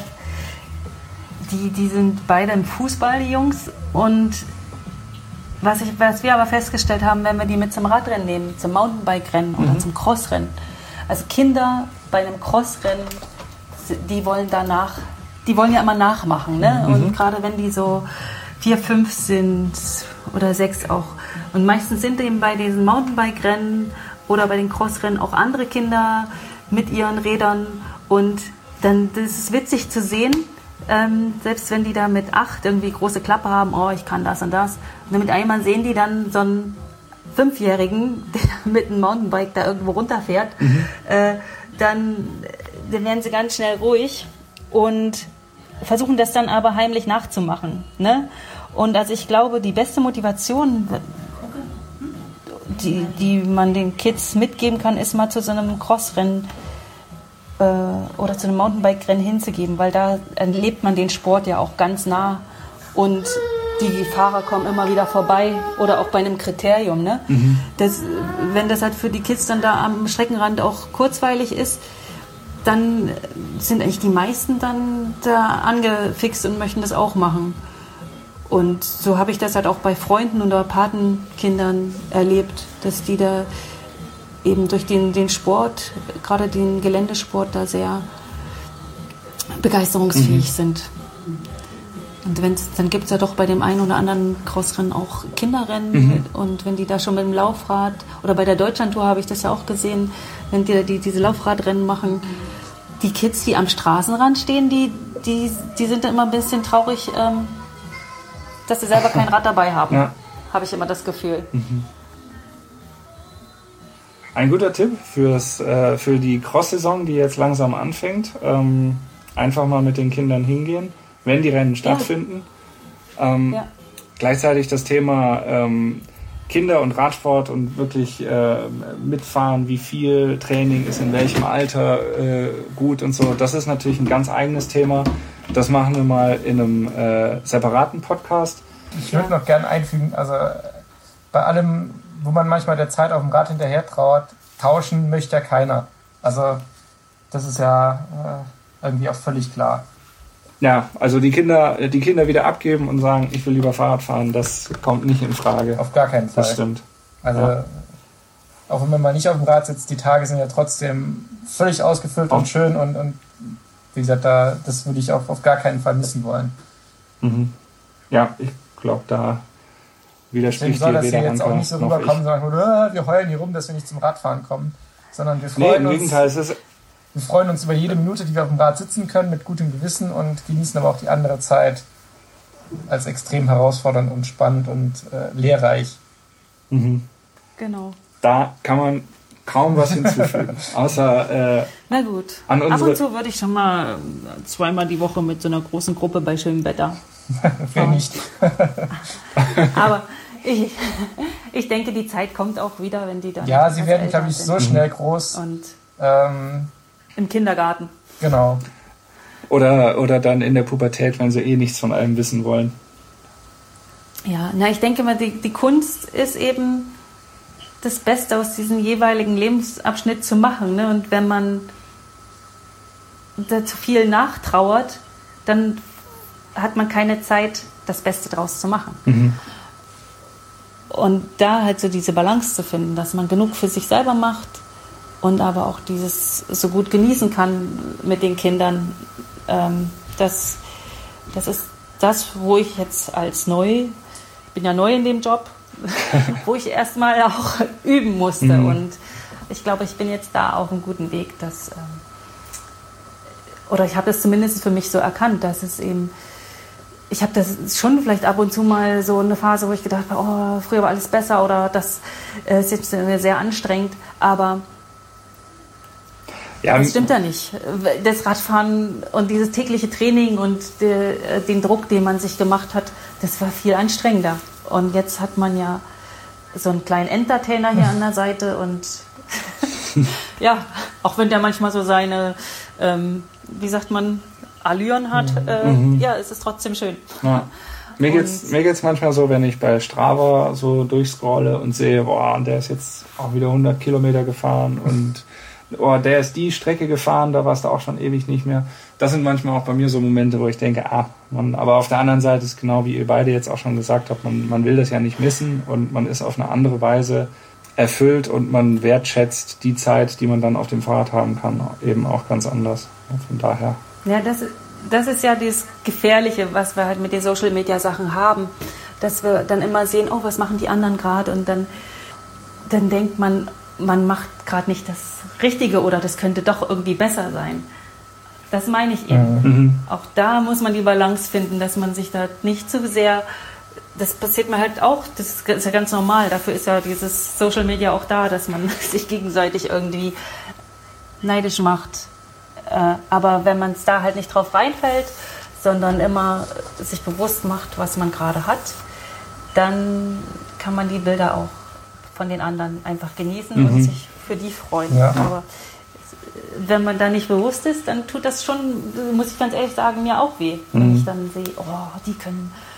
die sind beide im Fußball, die Jungs. Und was wir aber festgestellt haben, wenn wir die mit zum Radrennen nehmen, zum Mountainbike-Rennen oder zum Crossrennen. Also Kinder bei einem Crossrennen, die wollen ja immer nachmachen. Ne? Und gerade wenn die so 4, 5 sind oder 6 auch. Und meistens sind eben bei diesen Mountainbike-Rennen oder bei den Crossrennen auch andere Kinder mit ihren Rädern. Und dann das ist witzig zu sehen, selbst wenn die da mit 8 irgendwie große Klappe haben, ich kann das und das. Und mit einmal sehen die dann so einen 5-Jährigen, der mit einem Mountainbike da irgendwo runterfährt, dann werden sie ganz schnell ruhig und versuchen das dann aber heimlich nachzumachen. Ne? Und also ich glaube, die beste Motivation, die man den Kids mitgeben kann, ist mal zu so einem Crossrennen oder zu einem Mountainbike-Rennen hinzugeben, weil da erlebt man den Sport ja auch ganz nah und die Fahrer kommen immer wieder vorbei oder auch bei einem Kriterium. Ne? Wenn das halt für die Kids dann da am Streckenrand auch kurzweilig ist, dann sind eigentlich die meisten dann da angefixt und möchten das auch machen. Und so habe ich das halt auch bei Freunden oder Patenkindern erlebt, dass die da eben durch den Sport, gerade den Geländesport, da sehr begeisterungsfähig sind. Und dann gibt es ja doch bei dem einen oder anderen Crossrennen auch Kinderrennen. Und wenn die da schon mit dem Laufrad, oder bei der Deutschlandtour habe ich das ja auch gesehen, wenn die diese Laufradrennen machen, die Kids, die am Straßenrand stehen, die sind dann immer ein bisschen traurig, dass sie selber kein Rad dabei haben. Ja. Habe ich immer das Gefühl. Ein guter Tipp für die Cross-Saison, die jetzt langsam anfängt. Einfach mal mit den Kindern hingehen, wenn die Rennen stattfinden. Gleichzeitig das Thema Kinder und Radsport und wirklich mitfahren, wie viel Training ist in welchem Alter gut und so. Das ist natürlich ein ganz eigenes Thema. Das machen wir mal in einem separaten Podcast. Ich würde noch gerne einfügen, also bei allem, wo man manchmal der Zeit auf dem Rad hinterher trauert, tauschen möchte ja keiner. Also das ist ja irgendwie auch völlig klar. Ja, also die Kinder wieder abgeben und sagen, ich will lieber Fahrrad fahren, das kommt nicht in Frage. Auf gar keinen Fall. Das stimmt. Also auch wenn man mal nicht auf dem Rad sitzt, die Tage sind ja trotzdem völlig ausgefüllt und schön und wie gesagt, das würde ich auch auf gar keinen Fall missen wollen. Ja, ich glaube, da widerspricht soll dir das hier jetzt auch nicht so rüberkommen, sondern wir heulen hier rum, dass wir nicht zum Radfahren kommen, sondern wir freuen uns. Im Gegenteil, wir freuen uns über jede Minute, die wir auf dem Rad sitzen können, mit gutem Gewissen und genießen aber auch die andere Zeit als extrem herausfordernd und spannend und lehrreich. Genau. Da kann man kaum was hinzufügen, außer na gut. Ab und zu würde ich schon mal zweimal die Woche mit so einer großen Gruppe bei schönem Wetter. Wer nicht. Aber ich denke, die Zeit kommt auch wieder, wenn die dann... Ja, sie werden, glaube ich, so schnell groß. Und im Kindergarten. Genau. Oder dann in der Pubertät, wenn sie nichts von allem wissen wollen. Ja, ich denke mal, die Kunst ist eben das Beste aus diesem jeweiligen Lebensabschnitt zu machen. Ne? Und wenn man da zu viel nachtrauert, dann hat man keine Zeit, das Beste draus zu machen. Und da halt so diese Balance zu finden, dass man genug für sich selber macht und aber auch dieses so gut genießen kann mit den Kindern. Das ist das, wo ich jetzt ich bin ja neu in dem Job, wo ich erstmal auch üben musste. Und ich glaube, ich bin jetzt da auf einem guten Weg, oder ich habe das zumindest für mich so erkannt, dass es eben, ich habe das schon vielleicht ab und zu mal so eine Phase, wo ich gedacht habe, früher war alles besser oder das ist jetzt sehr anstrengend, aber das stimmt ja nicht. Das Radfahren und dieses tägliche Training und den Druck, den man sich gemacht hat, das war viel anstrengender. Und jetzt hat man ja so einen kleinen Entertainer hier an der Seite und ja, auch wenn der manchmal so seine, wie sagt man, Allüren hat, es ist trotzdem schön. Ja. Mir geht's manchmal so, wenn ich bei Strava so durchscrolle und sehe, der ist jetzt auch wieder 100 Kilometer gefahren und der ist die Strecke gefahren, da warst du auch schon ewig nicht mehr. Das sind manchmal auch bei mir so Momente, wo ich denke, aber auf der anderen Seite ist genau wie ihr beide jetzt auch schon gesagt habt, man will das ja nicht missen und man ist auf eine andere Weise erfüllt und man wertschätzt die Zeit, die man dann auf dem Fahrrad haben kann, eben auch ganz anders. Von daher. Ja, das ist ja das Gefährliche, was wir halt mit den Social-Media-Sachen haben, dass wir dann immer sehen, was machen die anderen gerade und dann denkt man macht gerade nicht das Richtige oder das könnte doch irgendwie besser sein. Das meine ich eben. Auch da muss man die Balance finden, dass man sich da nicht zu sehr, das passiert mir halt auch, das ist ja ganz normal, dafür ist ja dieses Social Media auch da, dass man sich gegenseitig irgendwie neidisch macht. Aber wenn man es da halt nicht drauf reinfällt, sondern immer sich bewusst macht, was man gerade hat, dann kann man die Bilder auch von den anderen einfach genießen und sich für die freuen. Ja. Aber wenn man da nicht bewusst ist, dann tut das schon, muss ich ganz ehrlich sagen, mir auch weh. Wenn ich dann sehe, die können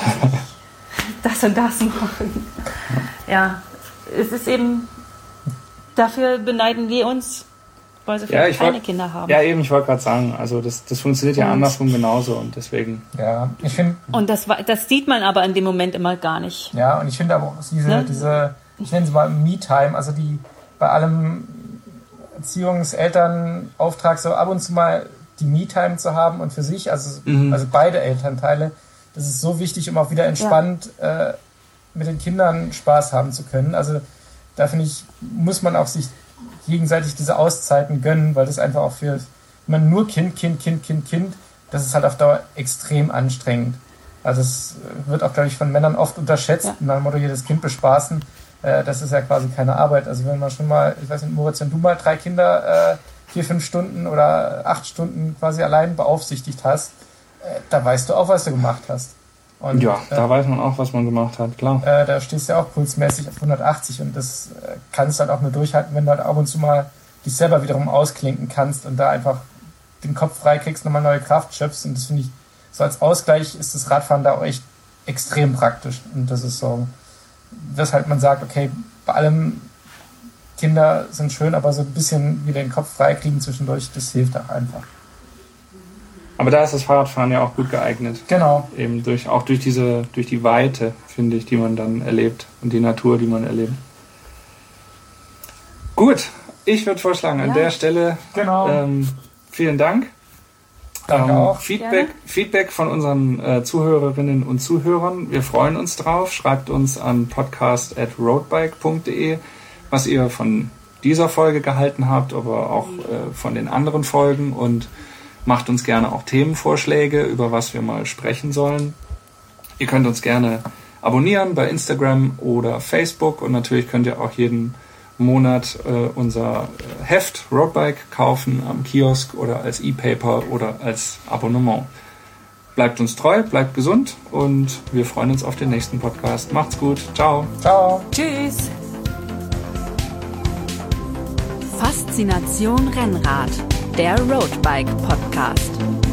das und das machen. Ja, es ist eben, dafür beneiden wir uns, weil sie vielleicht keine Kinder haben. Ja, eben, ich wollte gerade sagen, also das funktioniert ja andersrum genauso und deswegen. Ja, ich finde. Und das sieht man aber in dem Moment immer gar nicht. Ja, und ich finde aber auch diese, ich nenne sie mal Me-Time, also die bei allem Erziehungselternauftrag so ab und zu mal die Me-Time zu haben und für sich, also beide Elternteile, das ist so wichtig, um auch wieder entspannt mit den Kindern Spaß haben zu können. Also da finde ich, muss man auch sich gegenseitig diese Auszeiten gönnen, weil das einfach auch wenn man nur Kind, das ist halt auf Dauer extrem anstrengend. Also es wird auch, glaube ich, von Männern oft unterschätzt, nach dem Motto, hier das Kind bespaßen, das ist ja quasi keine Arbeit. Also wenn man schon mal, ich weiß nicht, Moritz, wenn du mal 3 Kinder 4-5 Stunden oder 8 Stunden quasi allein beaufsichtigt hast, da weißt du auch, was du gemacht hast. Und, da weiß man auch, was man gemacht hat, klar. Da stehst du ja auch pulsmäßig auf 180 und das kannst du halt auch nur durchhalten, wenn du halt ab und zu mal dich selber wiederum ausklinken kannst und da einfach den Kopf frei kriegst, nochmal neue Kraft schöpfst. Und das finde ich, so als Ausgleich ist das Radfahren da auch echt extrem praktisch. Und das ist so, weshalb man sagt, okay, bei allem Kinder sind schön, aber so ein bisschen wieder den Kopf frei kriegen zwischendurch, das hilft auch einfach. Aber da ist das Fahrradfahren ja auch gut geeignet. Genau. Eben durch die Weite, finde ich, die man dann erlebt und die Natur, die man erlebt. Gut, ich würde vorschlagen, an der Stelle vielen Dank. Danke auch. Feedback von unseren Zuhörerinnen und Zuhörern. Wir freuen uns drauf. Schreibt uns an podcast@roadbike.de, was ihr von dieser Folge gehalten habt, aber auch von den anderen Folgen, und macht uns gerne auch Themenvorschläge, über was wir mal sprechen sollen. Ihr könnt uns gerne abonnieren bei Instagram oder Facebook, und natürlich könnt ihr auch jeden Monat unser Heft Roadbike kaufen am Kiosk oder als E-Paper oder als Abonnement. Bleibt uns treu, bleibt gesund, und wir freuen uns auf den nächsten Podcast. Macht's gut. Ciao. Ciao. Tschüss. Faszination Rennrad, der Roadbike Podcast.